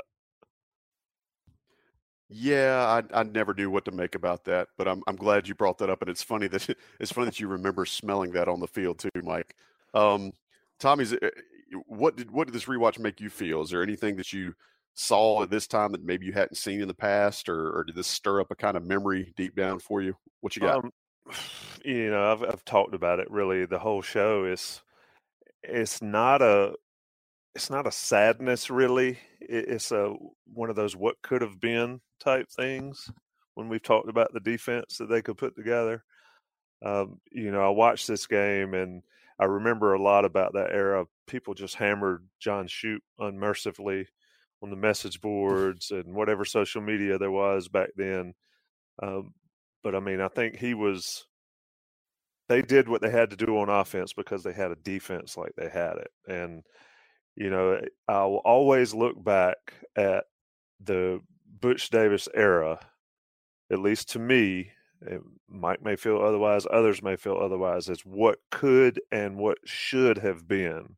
Yeah, I I never knew what to make about that, but I'm I'm glad you brought that up, and it's funny that it's funny that you remember smelling that on the field too, Mike. Um, Tommy's, what did what did this rewatch make you feel? Is there anything that you saw at this time that maybe you hadn't seen in the past, or, or did this stir up a kind of memory deep down for you? What you got? Um, you know, I've I've talked about it. Really, the whole show is it's not a it's not a sadness. Really, it, it's a one of those what could have been type things. When we've talked about the defense that they could put together, um, you know, I watched this game and I remember a lot about that era. People just hammered John Shoup unmercifully on the message boards and whatever social media there was back then. Um, but I mean, I think he was, they did what they had to do on offense because they had a defense like they had it. And, you know, I'll always look back at the Butch Davis era, at least to me, Mike may feel otherwise, others may feel otherwise, as what could and what should have been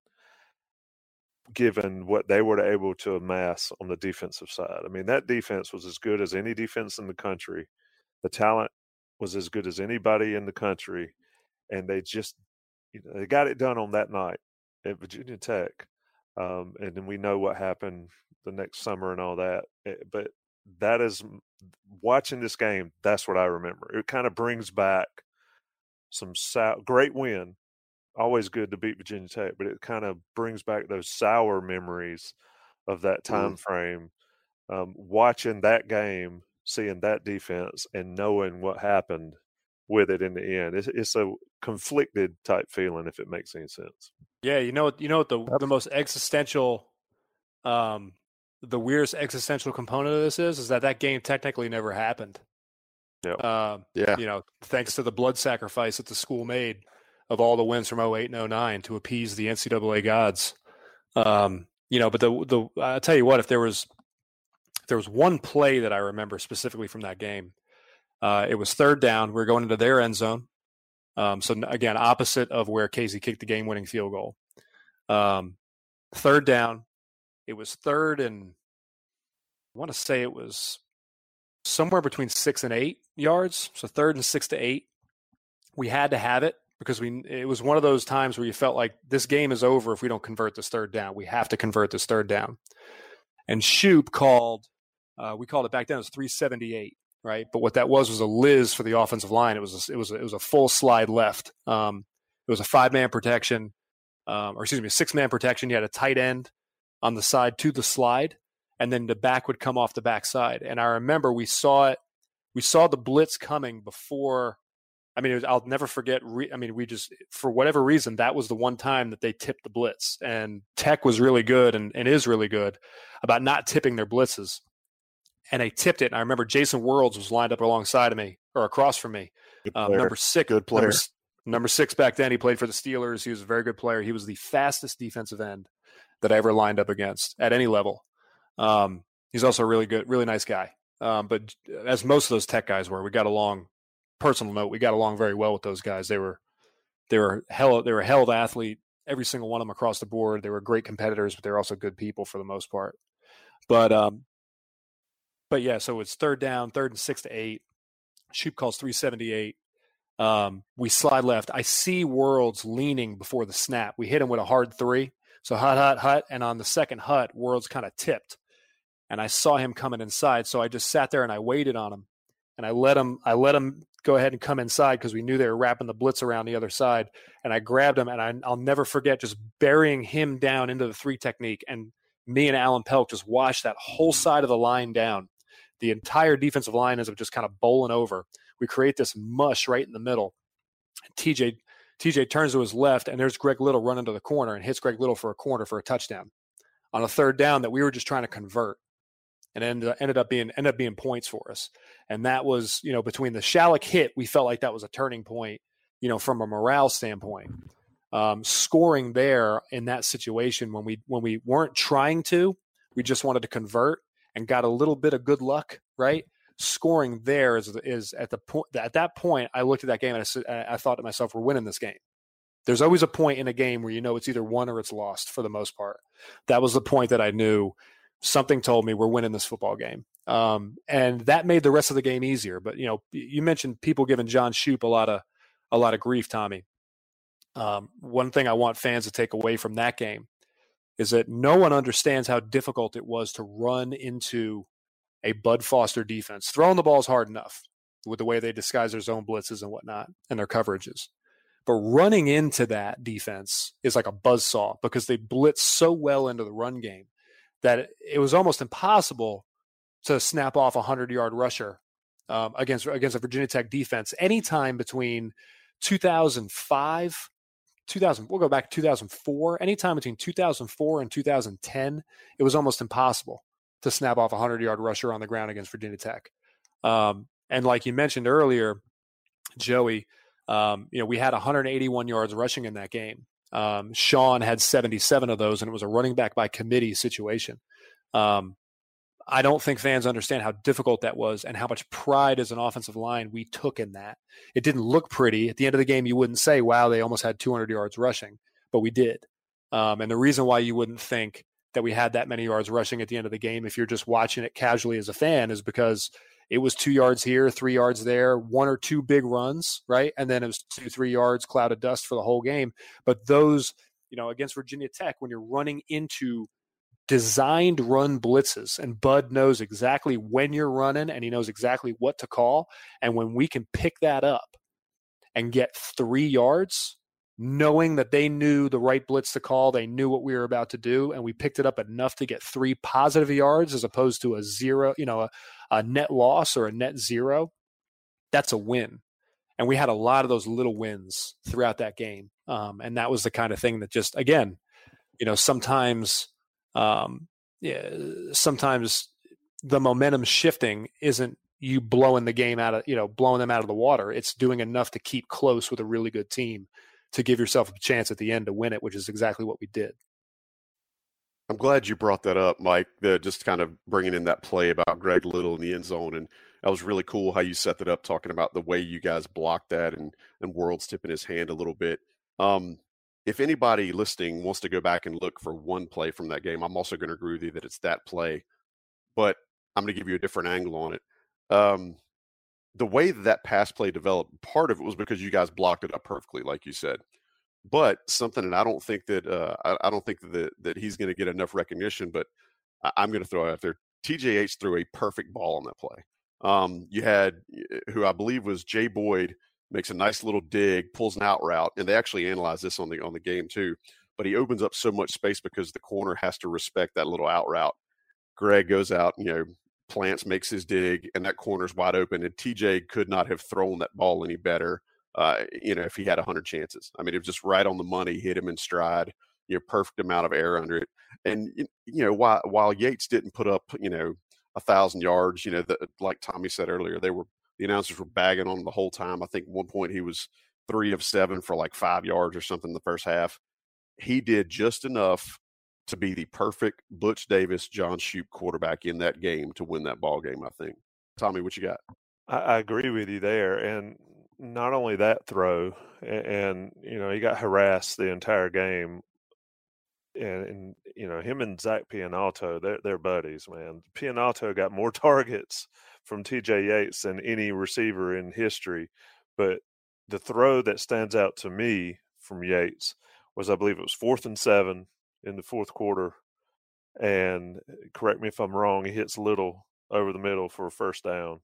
given what they were able to amass on the defensive side. I mean, that defense was as good as any defense in the country. The talent was as good as anybody in the country. And they just, you know, they got it done on that night at Virginia Tech. Um, and then we know what happened the next summer and all that. But that is, watching this game, that's what I remember. It kind of brings back some sour, great win. Always good to beat Virginia Tech, but it kind of brings back those sour memories of that time mm. frame. Um, watching that game, seeing that defense, and knowing what happened with it in the end. It's, it's a conflicted type feeling, if it makes any sense. Yeah, you know, you know what the the most existential, um, the weirdest existential component of this is, is that that game technically never happened. Yeah, uh, yeah. You know, thanks to the blood sacrifice that the school made of all the wins from oh eight and oh nine to appease the N C double A gods. Um, you know, but the the I'll tell you what, if there was if there was one play that I remember specifically from that game, uh, it was third down. We were going into their end zone. Um, so again, opposite of where Casey kicked the game-winning field goal. Um, third down. It was third and I want to say it was somewhere between six and eight yards. So third and six to eight. We had to have it because we it was one of those times where you felt like this game is over if we don't convert this third down. We have to convert this third down. And Shoup called, uh, we called it back then, it was three seventy-eight. right? But what that was was a Liz for the offensive line. It was a, it was a, it was a full slide left. Um, it was a five man protection, um, or excuse me, a six man protection. You had a tight end on the side to the slide, and then the back would come off the backside. And I remember we saw it. We saw the blitz coming before. I mean, it was, I'll never forget. Re, I mean, we just, for whatever reason, that was the one time that they tipped the blitz. And Tech was really good and, and is really good about not tipping their blitzes. And they tipped it. And I remember Jason Worlds was lined up alongside of me or across from me. Um, number six. Good player. Number, number six back then. He played for the Steelers. He was a very good player. He was the fastest defensive end that I ever lined up against at any level. Um, he's also a really good, really nice guy. Um, but as most of those Tech guys were, we got along. Personal note, we got along very well with those guys. They were, they were hell, they were a hell of athlete. Every single one of them across the board. They were great competitors, but they're also good people for the most part. But, um, but yeah, so it's third down, third and six to eight. Shoop calls three seventy-eight. Um, we slide left. I see Worlds leaning before the snap. We hit him with a hard three. So hut, hut, hut. And on the second hut, Worlds kind of tipped. And I saw him coming inside. So I just sat there and I waited on him. And I let him, I let him go ahead and come inside because we knew they were wrapping the blitz around the other side. And I grabbed him, and I, I'll never forget just burying him down into the three technique. And me and Alan Pelk just watched that whole side of the line down. The entire defensive line ends up just kind of bowling over. We create this mush right in the middle. T J T J turns to his left, and there's Greg Little running to the corner and hits Greg Little for a corner for a touchdown on a third down that we were just trying to convert. And ended, ended up being ended up being points for us. And that was, you know, between the Shalleck hit, we felt like that was a turning point, you know, from a morale standpoint. Um, scoring there in that situation when we when we weren't trying to, we just wanted to convert and got a little bit of good luck, right? Scoring there is is at the point at that point, I looked at that game and I, I thought to myself, we're winning this game. There's always a point in a game where you know it's either won or it's lost for the most part. That was the point that I knew. Something told me we're winning this football game. Um, and that made the rest of the game easier. But, you know, you mentioned people giving John Shoop a lot of, a lot of grief, Tommy. Um, one thing I want fans to take away from that game is that no one understands how difficult it was to run into a Bud Foster defense. Throwing the ball is hard enough with the way they disguise their zone blitzes and whatnot and their coverages. But running into that defense is like a buzzsaw because they blitz so well into the run game that it was almost impossible to snap off a hundred-yard rusher um, against against a Virginia Tech defense anytime between two thousand five, two thousand. We'll go back to two thousand four. Anytime between two thousand four and two thousand ten, it was almost impossible to snap off a hundred-yard rusher on the ground against Virginia Tech. Um, and like you mentioned earlier, Joey, um, you know, we had one hundred eighty-one yards rushing in that game. Um, Sean had seventy-seven of those, and it was a running back by committee situation. Um, I don't think fans understand how difficult that was and how much pride as an offensive line we took in that. It didn't look pretty. At the end of the game, you wouldn't say, wow, they almost had two hundred yards rushing, but we did. Um, and the reason why you wouldn't think that we had that many yards rushing at the end of the game, if you're just watching it casually as a fan, is because it was two yards here, three yards there, one or two big runs, right? And then it was two, three yards, cloud of dust for the whole game. But those, you know, against Virginia Tech, when you're running into designed run blitzes, and Bud knows exactly when you're running and he knows exactly what to call. And when we can pick that up and get three yards, knowing that they knew the right blitz to call, they knew what we were about to do, and we picked it up enough to get three positive yards as opposed to a zero, you know, a, a net loss or a net zero, that's a win. And we had a lot of those little wins throughout that game. Um, and that was the kind of thing that just, again, you know, sometimes, um, yeah, sometimes the momentum shifting isn't you blowing the game out of, you know, blowing them out of the water. It's doing enough to keep close with a really good team to give yourself a chance at the end to win it, which is exactly what we did. I'm glad you brought that up, Mike, the, just kind of bringing in that play about Greg Little in the end zone. And that was really cool how you set that up, talking about the way you guys blocked that and, and Worlds tipping his hand a little bit. Um, if anybody listening wants to go back and look for one play from that game, I'm also going to agree with you that it's that play. But I'm going to give you a different angle on it. Um, the way that, that pass play developed, part of it was because you guys blocked it up perfectly, like you said. But something that I don't think that uh, I, I don't think that that he's going to get enough recognition. But I, I'm going to throw it out there. T J H threw a perfect ball on that play. Um, you had who I believe was Jay Boyd makes a nice little dig, pulls an out route, and they actually analyze this on the on the game too. But he opens up so much space because the corner has to respect that little out route. Greg goes out, you know, plants, makes his dig, and that corner's wide open. And T J could not have thrown that ball any better, uh, you know, if he had one hundred chances. I mean, it was just right on the money, hit him in stride, you know, perfect amount of air under it. And, you know, while, while Yates didn't put up, you know, a thousand yards, you know, the, like Tommy said earlier, they were, the announcers were bagging on him the whole time. I think at one point he was three of seven for like five yards or something in the first half. He did just enough to be the perfect Butch Davis, John Shoop quarterback in that game to win that ball game, I think. Tommy, what you got? I, I agree with you there. And not only that throw, and, and you know, he got harassed the entire game. And, and you know, him and Zach Pianalto, they're, they're buddies, man. Pianalto got more targets from T J Yates than any receiver in history. But the throw that stands out to me from Yates was, I believe it was fourth and seven in the fourth quarter. And correct me if I'm wrong, he hits Little over the middle for a first down.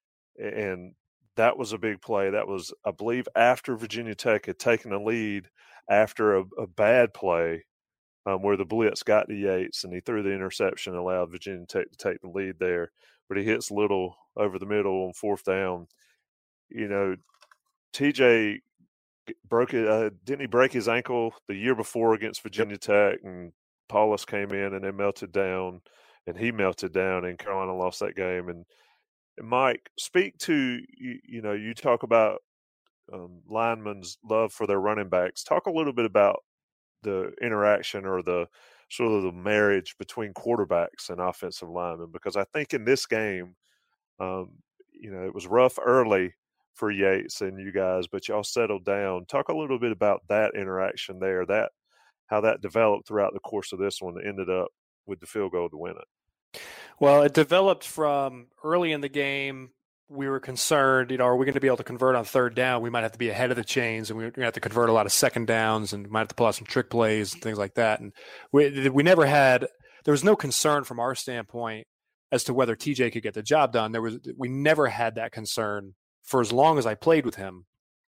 And that was a big play. That was, I believe, after Virginia Tech had taken a lead after a, a bad play um, where the blitz got to Yates and he threw the interception and allowed Virginia Tech to take the lead there. But he hits Little over the middle on fourth down. You know, T J broke it. Uh, didn't he break his ankle the year before against Virginia Tech? And Paulus came in and they melted down, and he melted down, and Carolina lost that game. And, and Mike, speak to you. You know, you talk about um, linemen's love for their running backs. Talk a little bit about the interaction or the sort of the marriage between quarterbacks and offensive linemen, because I think in this game, um, you know, it was rough early for Yates and you guys, but y'all settled down. Talk a little bit about that interaction there, that how that developed throughout the course of this one that ended up with the field goal to win it. Well, it developed from early in the game. We were concerned, you know, are we going to be able to convert on third down? We might have to be ahead of the chains, and we're going to have to convert a lot of second downs, and we might have to pull out some trick plays and things like that. And we we never had – there was no concern from our standpoint as to whether T J could get the job done. There was we never had that concern for as long as I played with him,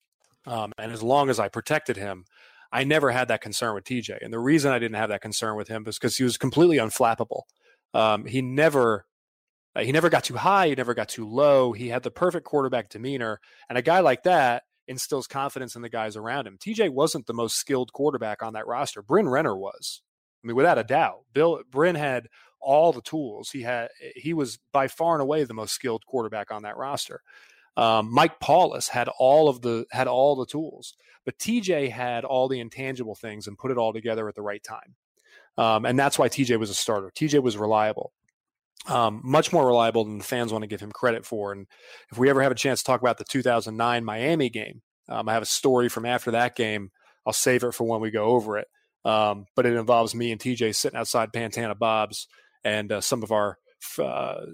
um, and as long as I protected him. I never had that concern with T J. And the reason I didn't have that concern with him was because he was completely unflappable. Um, he never – Uh, he never got too high. He never got too low. He had the perfect quarterback demeanor. And a guy like that instills confidence in the guys around him. T J wasn't the most skilled quarterback on that roster. Bryn Renner was. I mean, without a doubt. Bill Bryn had all the tools. He had. He was by far and away the most skilled quarterback on that roster. Um, Mike Paulus had all of the had all the tools, but T J had all the intangible things and put it all together at the right time. Um, and that's why T J was a starter. T J was reliable. Um, much more reliable than the fans want to give him credit for. And if we ever have a chance to talk about the two thousand nine Miami game, um, I have a story from after that game. I'll save it for when we go over it. Um, but it involves me and T J sitting outside Pantana Bob's and uh, some of our uh,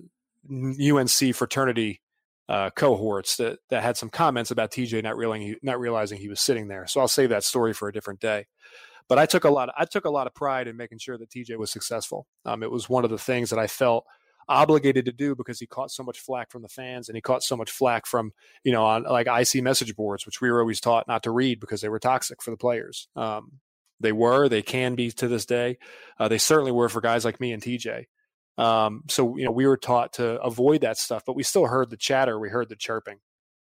U N C fraternity uh, cohorts that, that had some comments about T J not realizing, not realizing he was sitting there. So I'll save that story for a different day. But I took a lot. Of, I took a lot of pride in making sure that T J was successful. Um, it was one of the things that I felt obligated to do because he caught so much flack from the fans, and he caught so much flack from, you know, on like I C message boards, which we were always taught not to read because they were toxic for the players. Um, they were, they can be to this day. Uh, they certainly were for guys like me and T J. Um, so you know, we were taught to avoid that stuff, but we still heard the chatter, we heard the chirping,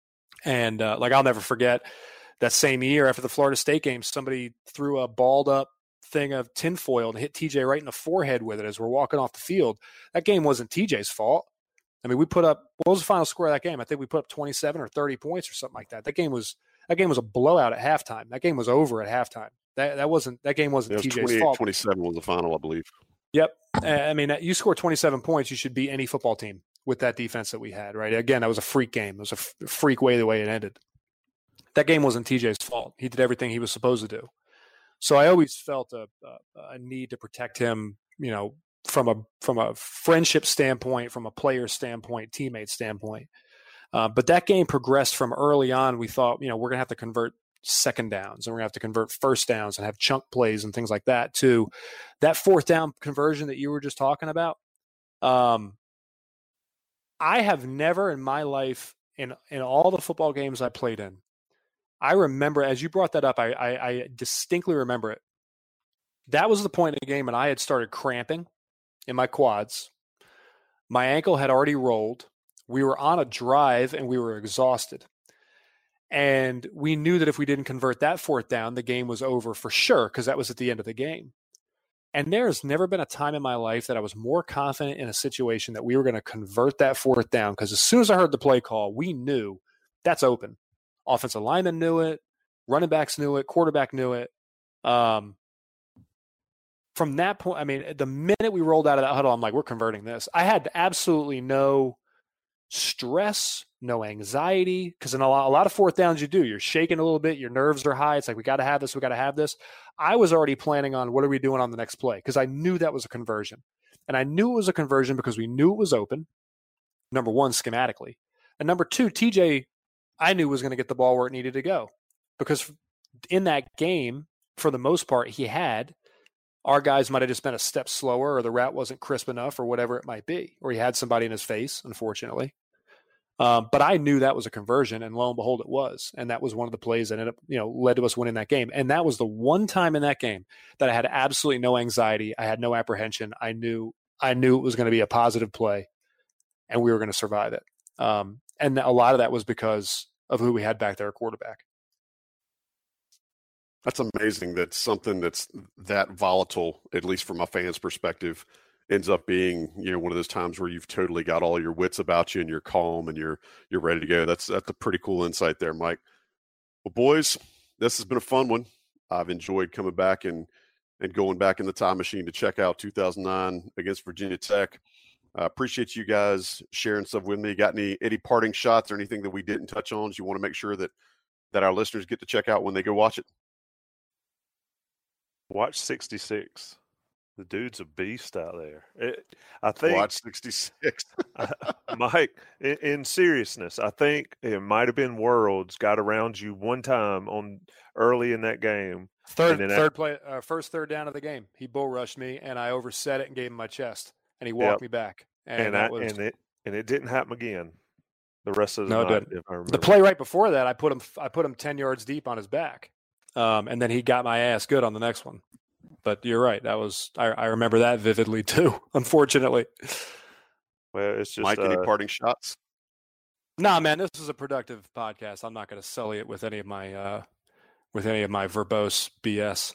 and uh, like I'll never forget. That same year after the Florida State game, somebody threw a balled up thing of tinfoil and hit T J right in the forehead with it as we're walking off the field. That game wasn't T J's fault. I mean, we put up, what was the final score of that game? I think we put up twenty-seven or thirty points or something like that. That game was, that game was a blowout at halftime. That game was over at halftime. That that wasn't, that game wasn't T J's fault. twenty-seven was the final, I believe. Yep. I mean, you score twenty-seven points, you should beat any football team with that defense that we had, right? Again, that was a freak game. It was a freak way the way it ended. That game wasn't T J's fault. He did everything he was supposed to do. So I always felt a, a, a need to protect him, you know, from a from a friendship standpoint, from a player standpoint, teammate standpoint. Uh, but that game progressed from early on. We thought, you know, we're going to have to convert second downs and we're going to have to convert first downs and have chunk plays and things like that to that fourth down conversion that you were just talking about. Um, I have never in my life, in in all the football games I played in, I remember, as you brought that up, I, I, I distinctly remember it. That was the point in the game, and I had started cramping in my quads. My ankle had already rolled. We were on a drive, and we were exhausted. And we knew that if we didn't convert that fourth down, the game was over for sure, because that was at the end of the game. And there has never been a time in my life that I was more confident in a situation that we were going to convert that fourth down, because as soon as I heard the play call, we knew that's open. Offensive lineman knew it. Running backs knew it. Quarterback knew it. Um, from that point, I mean, the minute we rolled out of that huddle, I'm like, we're converting this. I had absolutely no stress, no anxiety, because in a lot, a lot of fourth downs you do, you're shaking a little bit, your nerves are high. It's like, we got to have this, we got to have this. I was already planning on what are we doing on the next play, because I knew that was a conversion. And I knew it was a conversion because we knew it was open, number one, schematically. And number two, T J, I knew was going to get the ball where it needed to go, because in that game, for the most part, he had, our guys might have just been a step slower, or the route wasn't crisp enough, or whatever it might be, or he had somebody in his face, unfortunately. Um, but I knew that was a conversion, and lo and behold, it was. And that was one of the plays that ended up, you know, led to us winning that game. And that was the one time in that game that I had absolutely no anxiety. I had no apprehension. I knew, I knew it was going to be a positive play, and we were going to survive it. Um, and a lot of that was because of who we had back there at quarterback. That's amazing that something that's that volatile, at least from a fan's perspective, ends up being, you know, one of those times where you've totally got all your wits about you and you're calm and you're you're ready to go. That's that's a pretty cool insight there, Mike. Well, boys, this has been a fun one. I've enjoyed coming back and and going back in the time machine to check out two thousand nine against Virginia Tech. I uh, appreciate you guys sharing stuff with me. Got any any parting shots or anything that we didn't touch on you want to make sure that that our listeners get to check out when they go watch it? Watch sixty-six. The dude's a beast out there. It, I think. Watch sixty-six. uh, Mike, in, in seriousness, I think it might have been Worlds got around you one time on early in that game. Third, third after, play, uh, first third down of the game. He bull rushed me, and I overset it and gave him my chest, and he walked yep. me back. And, and, that I, was, and it and it didn't happen again. The rest of the no, night, it if I remember. The play right before that, I put him. I put him ten yards deep on his back, um, and then he got my ass good on the next one. But you're right. That was I, I remember that vividly too. Unfortunately. Well, it's just Mike. uh, Any parting shots? Nah, man. This is a productive podcast. I'm not going to sully it with any of my uh, with any of my verbose B S.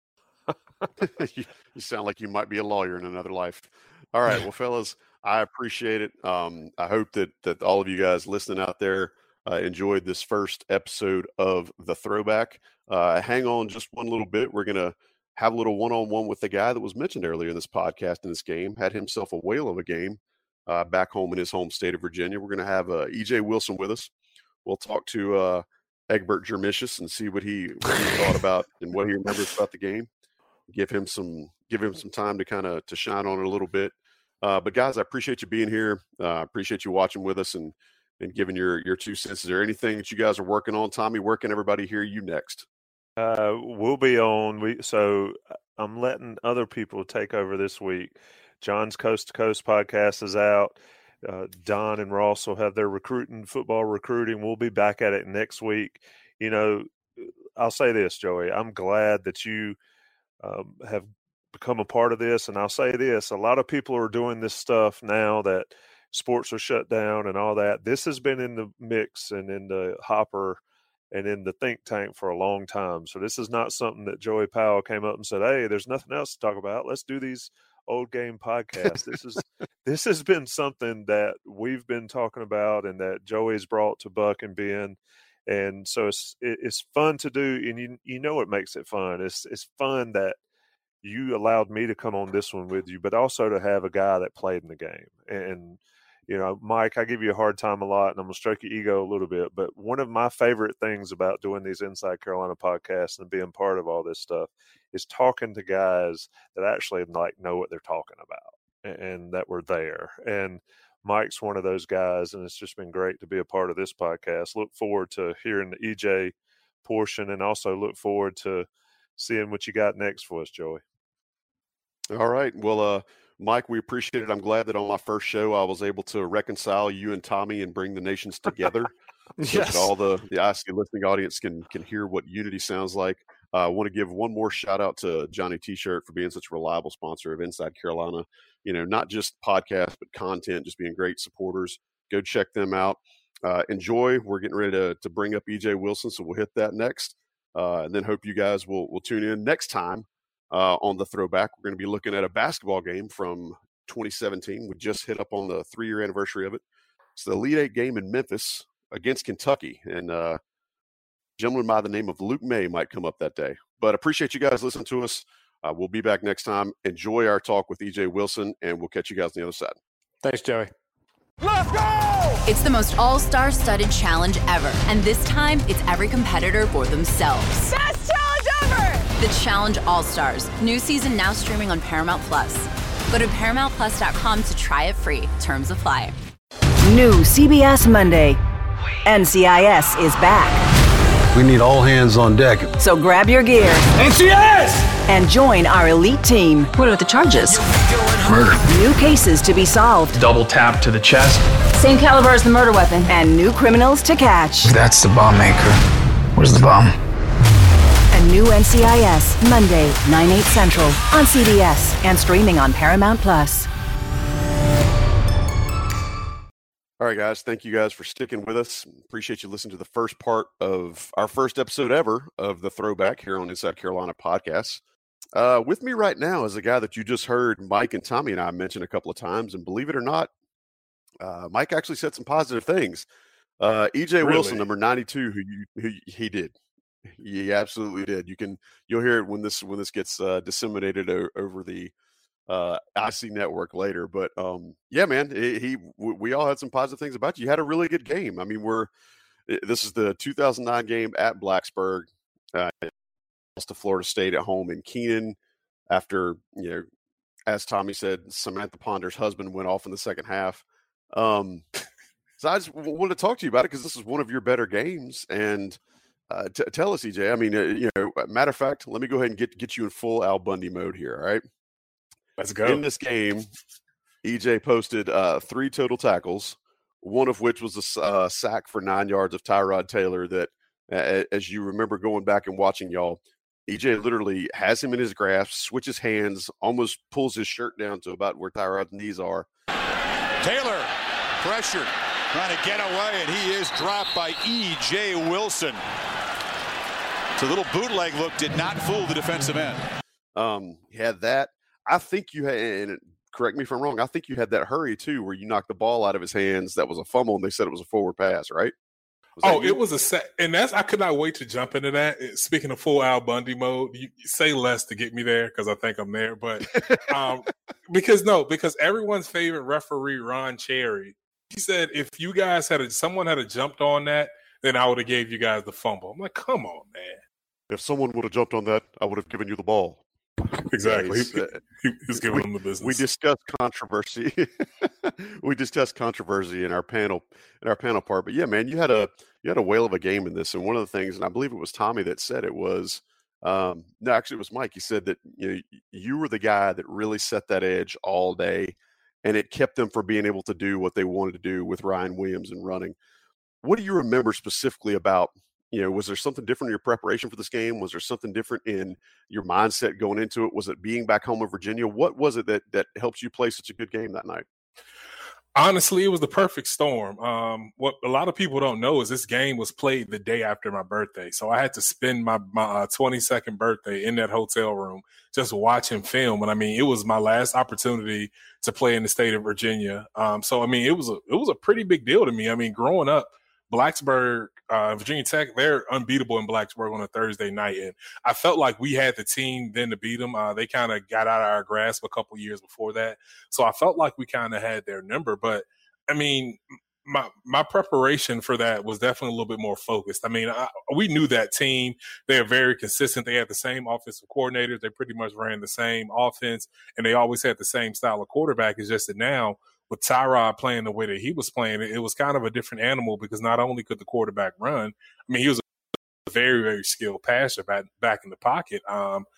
you, you sound like you might be a lawyer in another life. All right, well, fellas, I appreciate it. Um, I hope that that all of you guys listening out there uh, enjoyed this first episode of The Throwback. Uh, hang on just one little bit. We're gonna have a little one-on-one with the guy that was mentioned earlier in this podcast in this game, had himself a whale of a game uh, back home in his home state of Virginia. We're going to have uh, E J Wilson with us. We'll talk to uh, Egbert Jermicius and see what he, what he thought about and what he remembers about the game. Give him some give him some time to kind of to shine on it a little bit. Uh, but, guys, I appreciate you being here. I uh, appreciate you watching with us and, and giving your, your two cents. Is there anything that you guys are working on? Tommy, where can everybody hear you next? Uh, we'll be on. We so I'm letting other people take over this week. John's Coast to Coast podcast is out. Uh, Don and Ross will have their recruiting, football recruiting. We'll be back at it next week. You know, I'll say this, Joey. I'm glad that you um, have become a part of this. And I'll say this, a lot of people are doing this stuff now that sports are shut down and all that. This has been in the mix and in the hopper and in the think tank for a long time. So this is not something that Joey Powell came up and said, hey, there's nothing else to talk about. Let's do these old game podcasts. This is this has been something that we've been talking about and that Joey's brought to Buck and Ben. And so it's it's fun to do, and you you know what makes it fun. It's it's fun that you allowed me to come on this one with you, but also to have a guy that played in the game. And you know, Mike, I give you a hard time a lot, and I'm going to stroke your ego a little bit. But one of my favorite things about doing these Inside Carolina podcasts and being part of all this stuff is talking to guys that actually like know what they're talking about and, and that were there. And Mike's one of those guys, and it's just been great to be a part of this podcast. Look forward to hearing the E J portion, and also look forward to seeing what you got next for us, Joey. All right. Well, uh, Mike, we appreciate it. I'm glad that on my first show I was able to reconcile you and Tommy and bring the nations together. So Yes. that all the, the I C listening audience can can hear what unity sounds like. Uh, I want to give one more shout out to Johnny T-Shirt for being such a reliable sponsor of Inside Carolina. You know, not just podcasts, but content, just being great supporters. Go check them out. Uh, enjoy. We're getting ready to, to bring up E J Wilson, so we'll hit that next. Uh, and then hope you guys will, will tune in next time uh, on the Throwback. We're going to be looking at a basketball game from twenty seventeen. We just hit up on the three-year anniversary of it. It's the Elite Eight game in Memphis against Kentucky. And uh, a gentleman by the name of Luke May might come up that day. But appreciate you guys listening to us. Uh, we'll be back next time. Enjoy our talk with E J Wilson, and we'll catch you guys on the other side. Thanks, Joey. Let's go! It's the most all-star studded challenge ever. And this time, it's every competitor for themselves. Best challenge ever! The Challenge All-Stars. New season now streaming on Paramount Plus. Go to paramount plus dot com to try it free. Terms apply. New C B S Monday. N C I S is back. We need all hands on deck. So grab your gear. N C I S! And join our elite team. What are the charges? Murder. New cases to be solved. Double tap to the chest. Same caliber as the murder weapon. And new criminals to catch. If that's the bomb maker, where's the bomb? A new N C I S, Monday, nine, eight Central, on C B S and streaming on Paramount Plus. All right, guys. Thank you guys for sticking with us. Appreciate you listening to the first part of our first episode ever of the Throwback here on Inside Carolina Podcasts. Uh, with me right now is a guy that you just heard Mike and Tommy and I mention a couple of times. And believe it or not, uh, Mike actually said some positive things. Uh, E J Really? Wilson, number ninety-two, who, you, who he did. He absolutely did. You can, you'll hear it when this, when this gets uh, disseminated o- over the uh, I C network later. But um, yeah, man, he, he, we all had some positive things about you. You had a really good game. I mean, we're, this is the two thousand nine game at Blacksburg. Uh, to Florida State at home in Keenan after, you know, as Tommy said, Samantha Ponder's husband went off in the second half. Um, so I just w- wanted to talk to you about it because this is one of your better games. And uh, t- tell us, E J, I mean, uh, you know, matter of fact, let me go ahead and get, get you in full Al Bundy mode here. All right. Let's go. In this game, E J posted uh, three total tackles, one of which was a uh, sack for nine yards of Tyrod Taylor that, uh, as you remember going back and watching y'all, E J literally has him in his grasp, switches hands, almost pulls his shirt down to about where Tyrod's knees are. Taylor, pressure, trying to get away, and he is dropped by E J Wilson. So a little bootleg look did not fool the defensive end. Um, he had that. I think you had, and correct me if I'm wrong, I think you had that hurry too, where you knocked the ball out of his hands. That was a fumble, and they said it was a forward pass, right? Oh, it was a set, and that's I could not wait to jump into that. Speaking of full Al Bundy mode, you, you say less to get me there because I think I'm there, but um, because no, because everyone's favorite referee Ron Cherry, he said if you guys had a, someone had a jumped on that, then I would have gave you guys the fumble. I'm like, come on, man. If someone would have jumped on that, I would have given you the ball. Exactly. Yeah, he, he was giving we, them the business. We discussed controversy. we discussed controversy in our panel, in our panel part. But yeah, man, you had a you had a whale of a game in this. And one of the things, and I believe it was Tommy that said it was, um, no, actually it was Mike. He said that you know you were the guy that really set that edge all day, and it kept them from being able to do what they wanted to do with Ryan Williams and running. What do you remember specifically about? You know, was there something different in your preparation for this game? Was there something different in your mindset going into it? Was it being back home in Virginia? What was it that that helps you play such a good game that night? Honestly, it was the perfect storm. Um, what a lot of people don't know is this game was played the day after my birthday. So I had to spend my, my uh, twenty-second birthday in that hotel room just watching film. And I mean, it was my last opportunity to play in the state of Virginia. Um, so, I mean, it was a, it was a pretty big deal to me. I mean, growing up, Blacksburg, uh, Virginia Tech, they're unbeatable in Blacksburg on a Thursday night. And I felt like we had the team then to beat them. Uh, they kind of got out of our grasp a couple years before that. So I felt like we kind of had their number. But, I mean, my my preparation for that was definitely a little bit more focused. I mean, I, we knew that team. They're very consistent. They had the same offensive coordinators. They pretty much ran the same offense, and they always had the same style of quarterback. It's just that now, with Tyrod playing the way that he was playing, it was kind of a different animal because not only could the quarterback run, I mean, he was a very, very skilled passer back, back in the pocket. Um,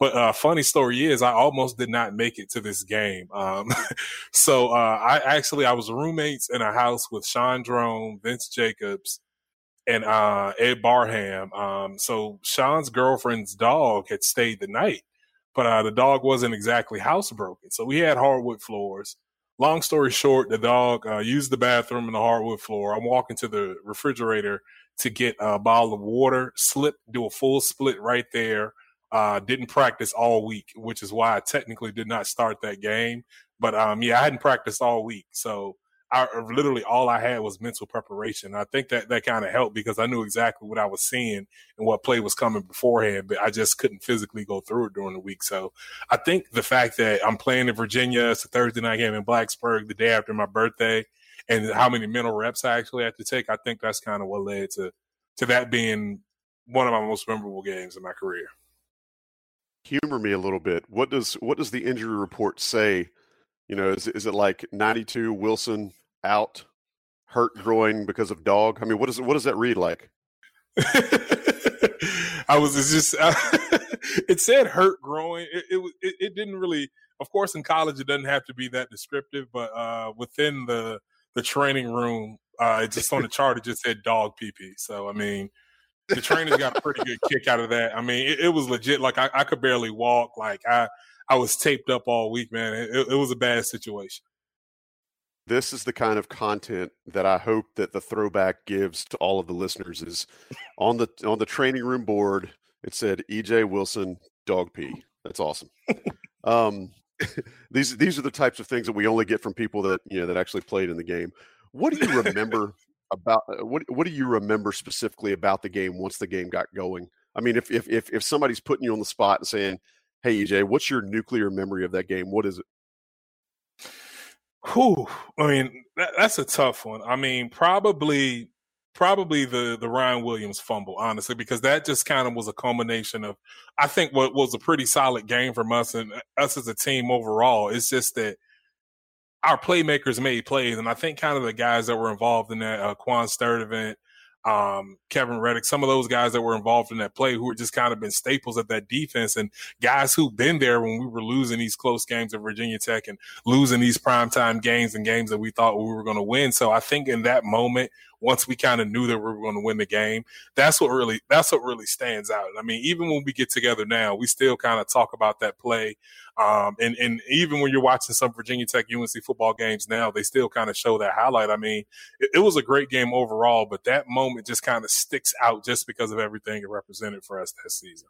But uh, funny story is I almost did not make it to this game. Um, so uh, I actually, I was roommates in a house with Sean Drone, Vince Jacobs, and uh, Ed Barham. Um, so Sean's girlfriend's dog had stayed the night, but uh, the dog wasn't exactly housebroken. So we had hardwood floors. Long story short, the dog uh, used the bathroom in the hardwood floor. I'm walking to the refrigerator to get a bottle of water, slip, do a full split right there. Uh, didn't practice all week, which is why I technically did not start that game. But um, yeah, I hadn't practiced all week. So I literally all I had was mental preparation. I think that that kind of helped because I knew exactly what I was seeing and what play was coming beforehand, but I just couldn't physically go through it during the week. So I think the fact that I'm playing in Virginia, it's a Thursday night game in Blacksburg the day after my birthday, and how many mental reps I actually had to take, I think that's kind of what led to to that being one of my most memorable games in my career. Humor me a little bit. What does what does the injury report say? You know, is is it like ninety-two Wilson out, hurt groin because of dog? I mean, what is what does that read like? I was it's just uh, it said hurt groin. It, it it it didn't really. Of course, in college, it doesn't have to be that descriptive, but uh, within the the training room, uh, it just on the chart it just said dog pee-pee. So I mean. The trainers got a pretty good kick out of that. I mean, it, it was legit. Like I, I could barely walk. Like I, I was taped up all week, man. It, it was a bad situation. This is the kind of content that I hope that the Throwback gives to all of the listeners. Is on the on the training room board. It said E J Wilson dog pee. That's awesome. um, these these are the types of things that we only get from people that you know that actually played in the game. What do you remember? About what what do you remember specifically about the game once the game got going? I mean, if if if, if somebody's putting you on the spot and saying, "Hey, E J, what's your nuclear memory of that game?" What is it? Whew. I mean, that, that's a tough one. I mean, probably probably the the Ryan Williams fumble, honestly, because that just kind of was a culmination of, I think, what was a pretty solid game from us and us as a team overall. It's just that our playmakers made plays, and I think kind of the guys that were involved in that, uh, Quan Sturdivant, um, Kevin Reddick, some of those guys that were involved in that play who were just kind of been staples of that defense and guys who've been there when we were losing these close games at Virginia Tech and losing these primetime games and games that we thought we were going to win. So I think in that moment, once we kind of knew that we were going to win the game, that's what really that's what really stands out. I mean, even when we get together now, we still kind of talk about that play. Um, and, and even when you're watching some Virginia Tech U N C football games now, they still kind of show that highlight. I mean, it, it was a great game overall, but that moment just kind of sticks out just because of everything it represented for us that season.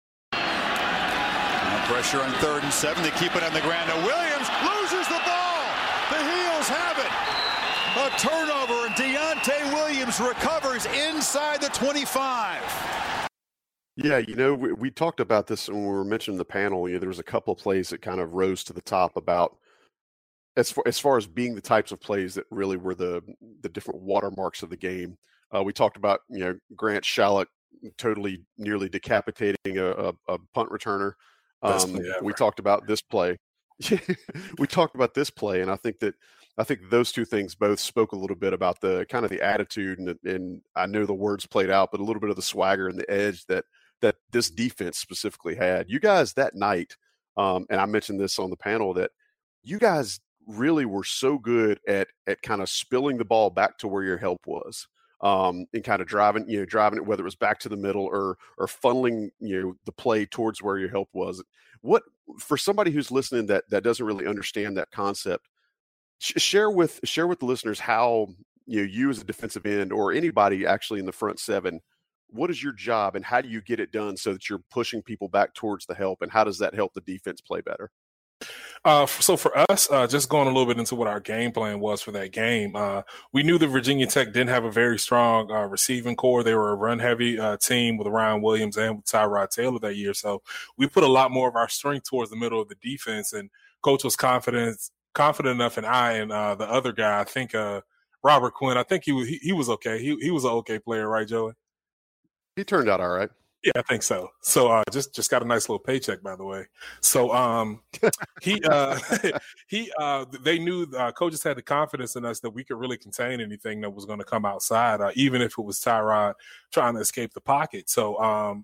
Now pressure on third and seven. They keep it on the ground. Now Williams loses the ball. The Heels have it. A turnover, and Deontay Williams recovers inside the twenty-five. Yeah, you know, we, we talked about this when we were mentioning the panel. You know, there was a couple of plays that kind of rose to the top about as far as far as being the types of plays that really were the the different watermarks of the game. Uh, we talked about, you know, Grant Shallock totally nearly decapitating a, a, a punt returner. Um, we talked about this play. we talked about this play, and I think that I think those two things both spoke a little bit about the kind of the attitude and, and I know the words played out, but a little bit of the swagger and the edge that that this defense specifically had. You guys that night, um, and I mentioned this on the panel, that you guys really were so good at at kind of spilling the ball back to where your help was, um, and kind of driving, you know, driving it, whether it was back to the middle or or funneling, you know, the play towards where your help was. What, for somebody who's listening that that doesn't really understand that concept, sh- share with share with the listeners how, you know, you as a defensive end or anybody actually in the front seven, what is your job and how do you get it done so that you're pushing people back towards the help, and how does that help the defense play better? Uh, so for us, uh, just going a little bit into what our game plan was for that game, uh, we knew that Virginia Tech didn't have a very strong uh, receiving core. They were a run-heavy uh, team with Ryan Williams and with Tyrod Taylor that year. So we put a lot more of our strength towards the middle of the defense, and Coach was confident confident enough, and I and uh, the other guy, I think uh, Robert Quinn, I think he was he, he was okay. He he was an okay player, right, Joey? He turned out all right. Yeah, I think so. So uh just just got a nice little paycheck, by the way. So um he uh he uh they knew uh coaches had the confidence in us that we could really contain anything that was going to come outside, uh, even if it was Tyrod trying to escape the pocket. So um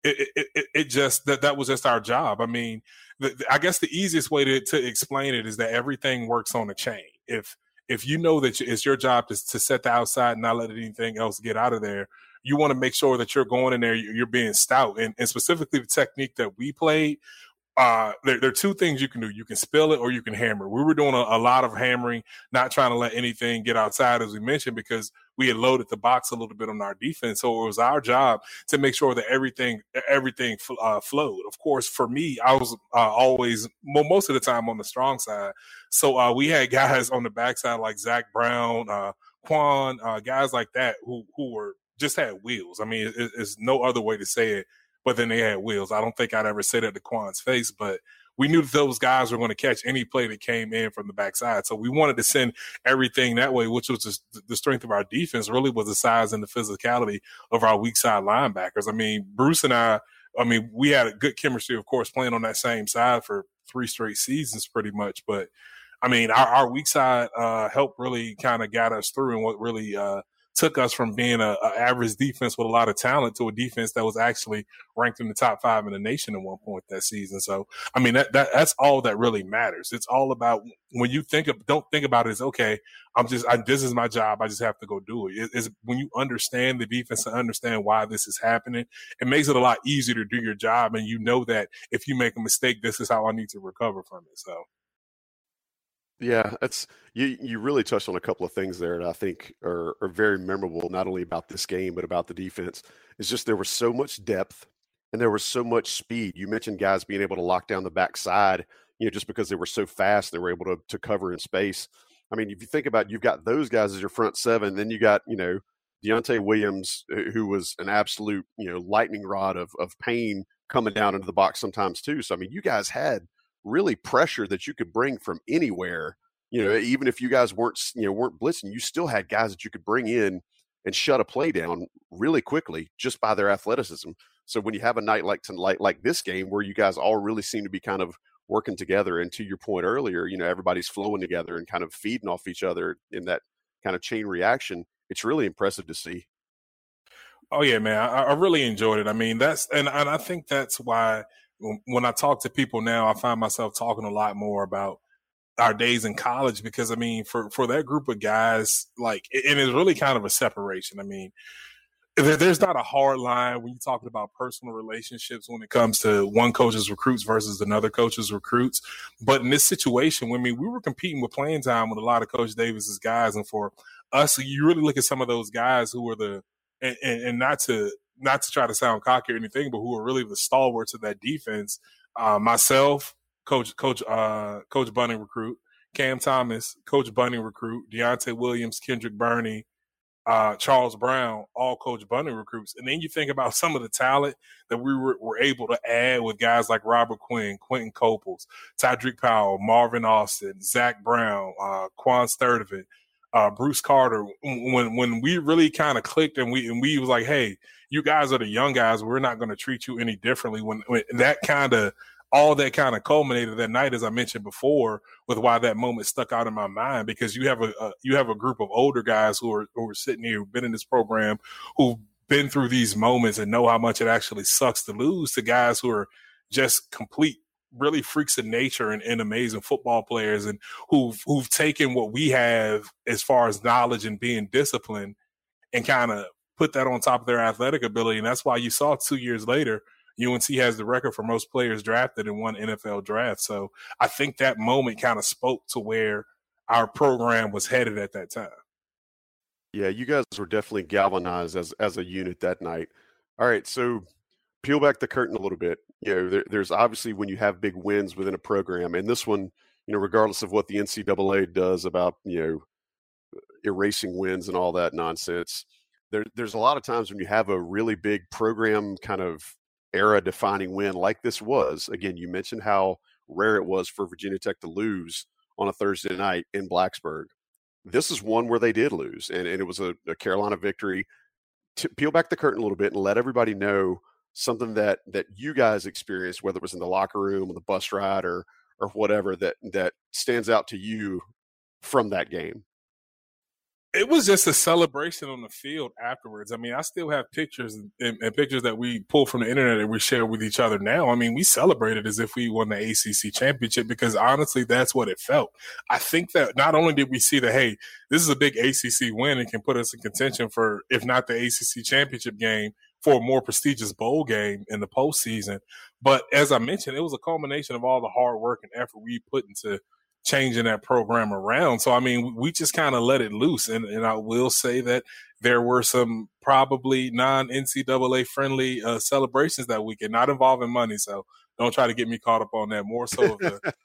it, it, it, it just that that was just our job. I mean, the, the, I guess the easiest way to, to explain it is that everything works on a chain. If if you know that it's your job to, to set the outside and not let anything else get out of there, you want to make sure that you're going in there, you're being stout. And, and specifically the technique that we played, uh, there, there are two things you can do. You can spill it or you can hammer. We were doing a, a lot of hammering, not trying to let anything get outside, as we mentioned, because we had loaded the box a little bit on our defense. So it was our job to make sure that everything everything uh, flowed. Of course, for me, I was uh, always, well, most of the time on the strong side. So uh, we had guys on the backside like Zach Brown, uh, Quan, uh, guys like that who who were just had wheels. I mean, it, it's no other way to say it, but then they had wheels. I don't think I'd ever say that to Quan's face, but we knew that those guys were going to catch any play that came in from the backside. So we wanted to send everything that way, which was just the strength of our defense, really was the size and the physicality of our weak side linebackers. I mean, Bruce and I, I mean, we had a good chemistry, of course, playing on that same side for three straight seasons pretty much. But, I mean, our, our weak side uh, helped really kind of got us through, and what really uh, took us from being a, a average defense with a lot of talent to a defense that was actually ranked in the top five in the nation at one point that season. So, I mean, that, that that's all that really matters. It's all about when you think of, don't think about it as, okay, I'm just, I, this is my job. I just have to go do it. it. It's when you understand the defense and understand why this is happening, it makes it a lot easier to do your job. And you know that if you make a mistake, this is how I need to recover from it. So. Yeah, that's you. You really touched on a couple of things there that I think are, are very memorable, not only about this game, but about the defense. It's just there was so much depth and there was so much speed. You mentioned guys being able to lock down the backside, you know, just because they were so fast, they were able to, to cover in space. I mean, if you think about it, you've got those guys as your front seven, then you got, you know, Deontay Williams, who was an absolute, you know, lightning rod of, of pain coming down into the box sometimes too. So, I mean, you guys had really pressure that you could bring from anywhere. You know, even if you guys weren't, you know, weren't blitzing, you still had guys that you could bring in and shut a play down really quickly just by their athleticism. So when you have a night like tonight, like this game, where you guys all really seem to be kind of working together, and to your point earlier, you know, everybody's flowing together and kind of feeding off each other in that kind of chain reaction, it's really impressive to see. Oh yeah, man, I, I really enjoyed it. I mean, that's, and, and I think that's why when I talk to people now, I find myself talking a lot more about our days in college, because I mean, for, for that group of guys, like, and it's really kind of a separation. I mean, there, there's not a hard line when you're talking about personal relationships when it comes to one coach's recruits versus another coach's recruits. But in this situation, I mean, we were competing with playing time with a lot of Coach Davis's guys. And for us, you really look at some of those guys who were the, and, and, and not to, not to try to sound cocky or anything, but who are really the stalwarts of that defense. Uh, myself, Coach Coach uh, Coach Bunning recruit, Cam Thomas, Coach Bunning recruit, Deontay Williams, Kendrick Burney, uh, Charles Brown, all Coach Bunning recruits. And then you think about some of the talent that we were, were able to add with guys like Robert Quinn, Quentin Copels, Tydrick Powell, Marvin Austin, Zach Brown, uh, Quan Sturdivant, uh, Bruce Carter. When when we really kind of clicked and we and we was like, hey, you guys are the young guys. We're not going to treat you any differently. When, when that kind of, all that kind of culminated that night, as I mentioned before, with why that moment stuck out in my mind, because you have a, a you have a group of older guys who are who are sitting here, who've been in this program, who've been through these moments and know how much it actually sucks to lose to guys who are just complete, really freaks of nature and, and amazing football players, and who've who've taken what we have as far as knowledge and being disciplined and kind of put that on top of their athletic ability. And that's why you saw two years later, U N C has the record for most players drafted in one N F L draft. So I think that moment kind of spoke to where our program was headed at that time. Yeah, you guys were definitely galvanized as as a unit that night. All right, so peel back the curtain a little bit. You know, there, there's obviously when you have big wins within a program, and this one, you know, regardless of what the N C double A does about, you know, erasing wins and all that nonsense, there, there's a lot of times when you have a really big program kind of era-defining win like this was. Again, you mentioned how rare it was for Virginia Tech to lose on a Thursday night in Blacksburg. This is one where they did lose, and, and it was a, a Carolina victory. To peel back the curtain a little bit and let everybody know something that that you guys experienced, whether it was in the locker room or the bus ride or or whatever, that that stands out to you from that game. It was just a celebration on the field afterwards. I mean, I still have pictures and, and pictures that we pull from the internet and we share with each other now. I mean, we celebrated as if we won the A C C championship because honestly, that's what it felt. I think that not only did we see that, hey, this is a big A C C win and can put us in contention for, if not the A C C championship game, for a more prestigious bowl game in the postseason. But as I mentioned, it was a culmination of all the hard work and effort we put into changing that program around. So, I mean, we just kind of let it loose. And, and I will say that there were some probably non-N C double A friendly uh, celebrations that weekend, not involving money. So don't try to get me caught up on that. More so of the,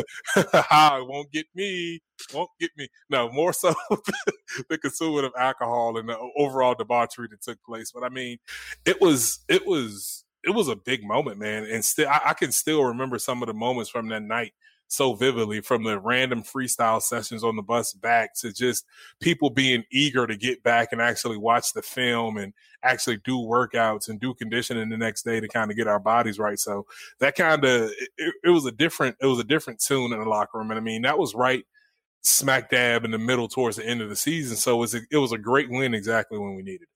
how it won't get me, won't get me. No, more so the consuming of alcohol and the overall debauchery that took place. But I mean, it was, it was, it was a big moment, man. And still, I, I can still remember some of the moments from that night so vividly, from the random freestyle sessions on the bus back to just people being eager to get back and actually watch the film and actually do workouts and do conditioning the next day to kind of get our bodies right. So that kind of, it, it was a different, it was a different tune in the locker room. And I mean, that was right smack dab in the middle towards the end of the season. So it was a, it was a great win exactly when we needed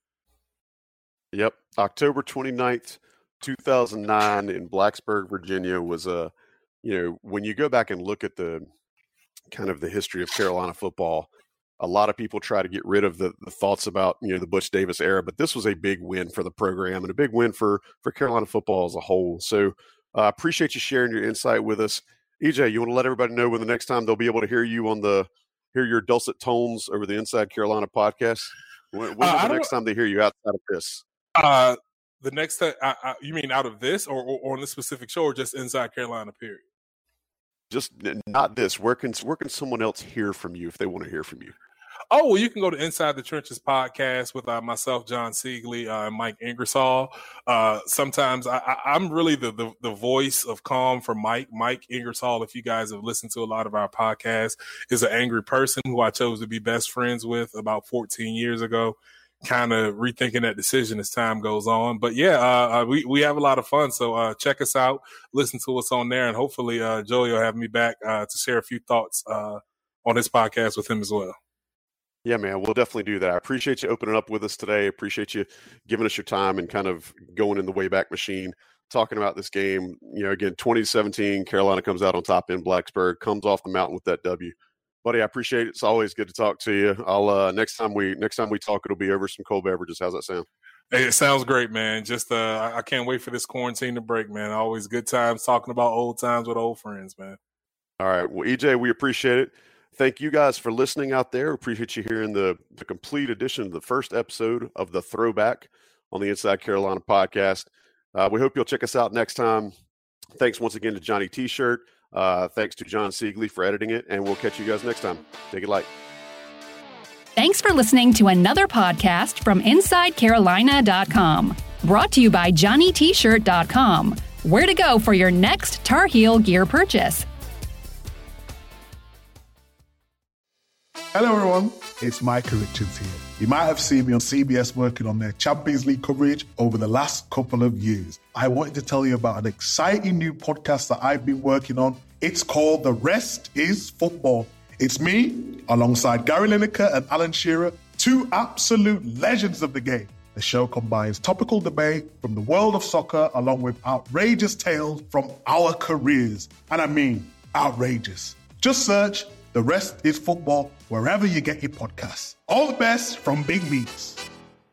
it. Yep. October twenty-ninth, two thousand nine in Blacksburg, Virginia was a, you know, when you go back and look at the kind of the history of Carolina football, a lot of people try to get rid of the, the thoughts about, you know, the Butch Davis era, but this was a big win for the program and a big win for, for Carolina football as a whole. So I uh, appreciate you sharing your insight with us. E J, you want to let everybody know when the next time they'll be able to hear you on the, hear your dulcet tones over the Inside Carolina podcast? When, when uh, the next time they hear you outside of this? Uh, the next time, uh, uh, you mean out of this or, or, or on this specific show or just Inside Carolina period? Just not this. Where can where can someone else hear from you if they want to hear from you? Oh, well, you can go to Inside the Trenches podcast with uh, myself, John Siegley, uh, and Mike Ingersoll. Uh, sometimes I, I, I'm really the, the the voice of calm for Mike. Mike Ingersoll, if you guys have listened to a lot of our podcasts, is an angry person who I chose to be best friends with about fourteen years ago. Kind of rethinking that decision as time goes on. But yeah, uh, uh, we, we have a lot of fun. So uh, check us out, listen to us on there, and hopefully uh, Joey will have me back uh, to share a few thoughts uh, on this podcast with him as well. Yeah, man, we'll definitely do that. I appreciate you opening up with us today. Appreciate you giving us your time and kind of going in the Wayback Machine, talking about this game. You know, again, twenty seventeen, Carolina comes out on top in Blacksburg, comes off the mountain with that W. Buddy, I appreciate it. It's always good to talk to you. I'll uh, next time we next time we talk, it'll be over some cold beverages. How's that sound? Hey, it sounds great, man. Just uh, I can't wait for this quarantine to break, man. Always good times talking about old times with old friends, man. All right. Well, E J, we appreciate it. Thank you guys for listening out there. Appreciate you hearing the, the complete edition of the first episode of the Throwback on the Inside Carolina podcast. Uh, we hope you'll check us out next time. Thanks once again to Johnny T-Shirt. Uh, thanks to John Siegley for editing it, and we'll catch you guys next time. Take it light. Thanks for listening to another podcast from Inside Carolina dot com. Brought to you by Johnny T Shirt dot com. Where to go for your next Tar Heel gear purchase. Hello everyone, it's Micah Richards here. You might have seen me on C B S working on their Champions League coverage over the last couple of years. I wanted to tell you about an exciting new podcast that I've been working on. It's called The Rest is Football. It's me, alongside Gary Lineker and Alan Shearer, two absolute legends of the game. The show combines topical debate from the world of soccer along with outrageous tales from our careers. And I mean outrageous. Just search The Rest is Football wherever you get your podcasts. All the best from Big Meats.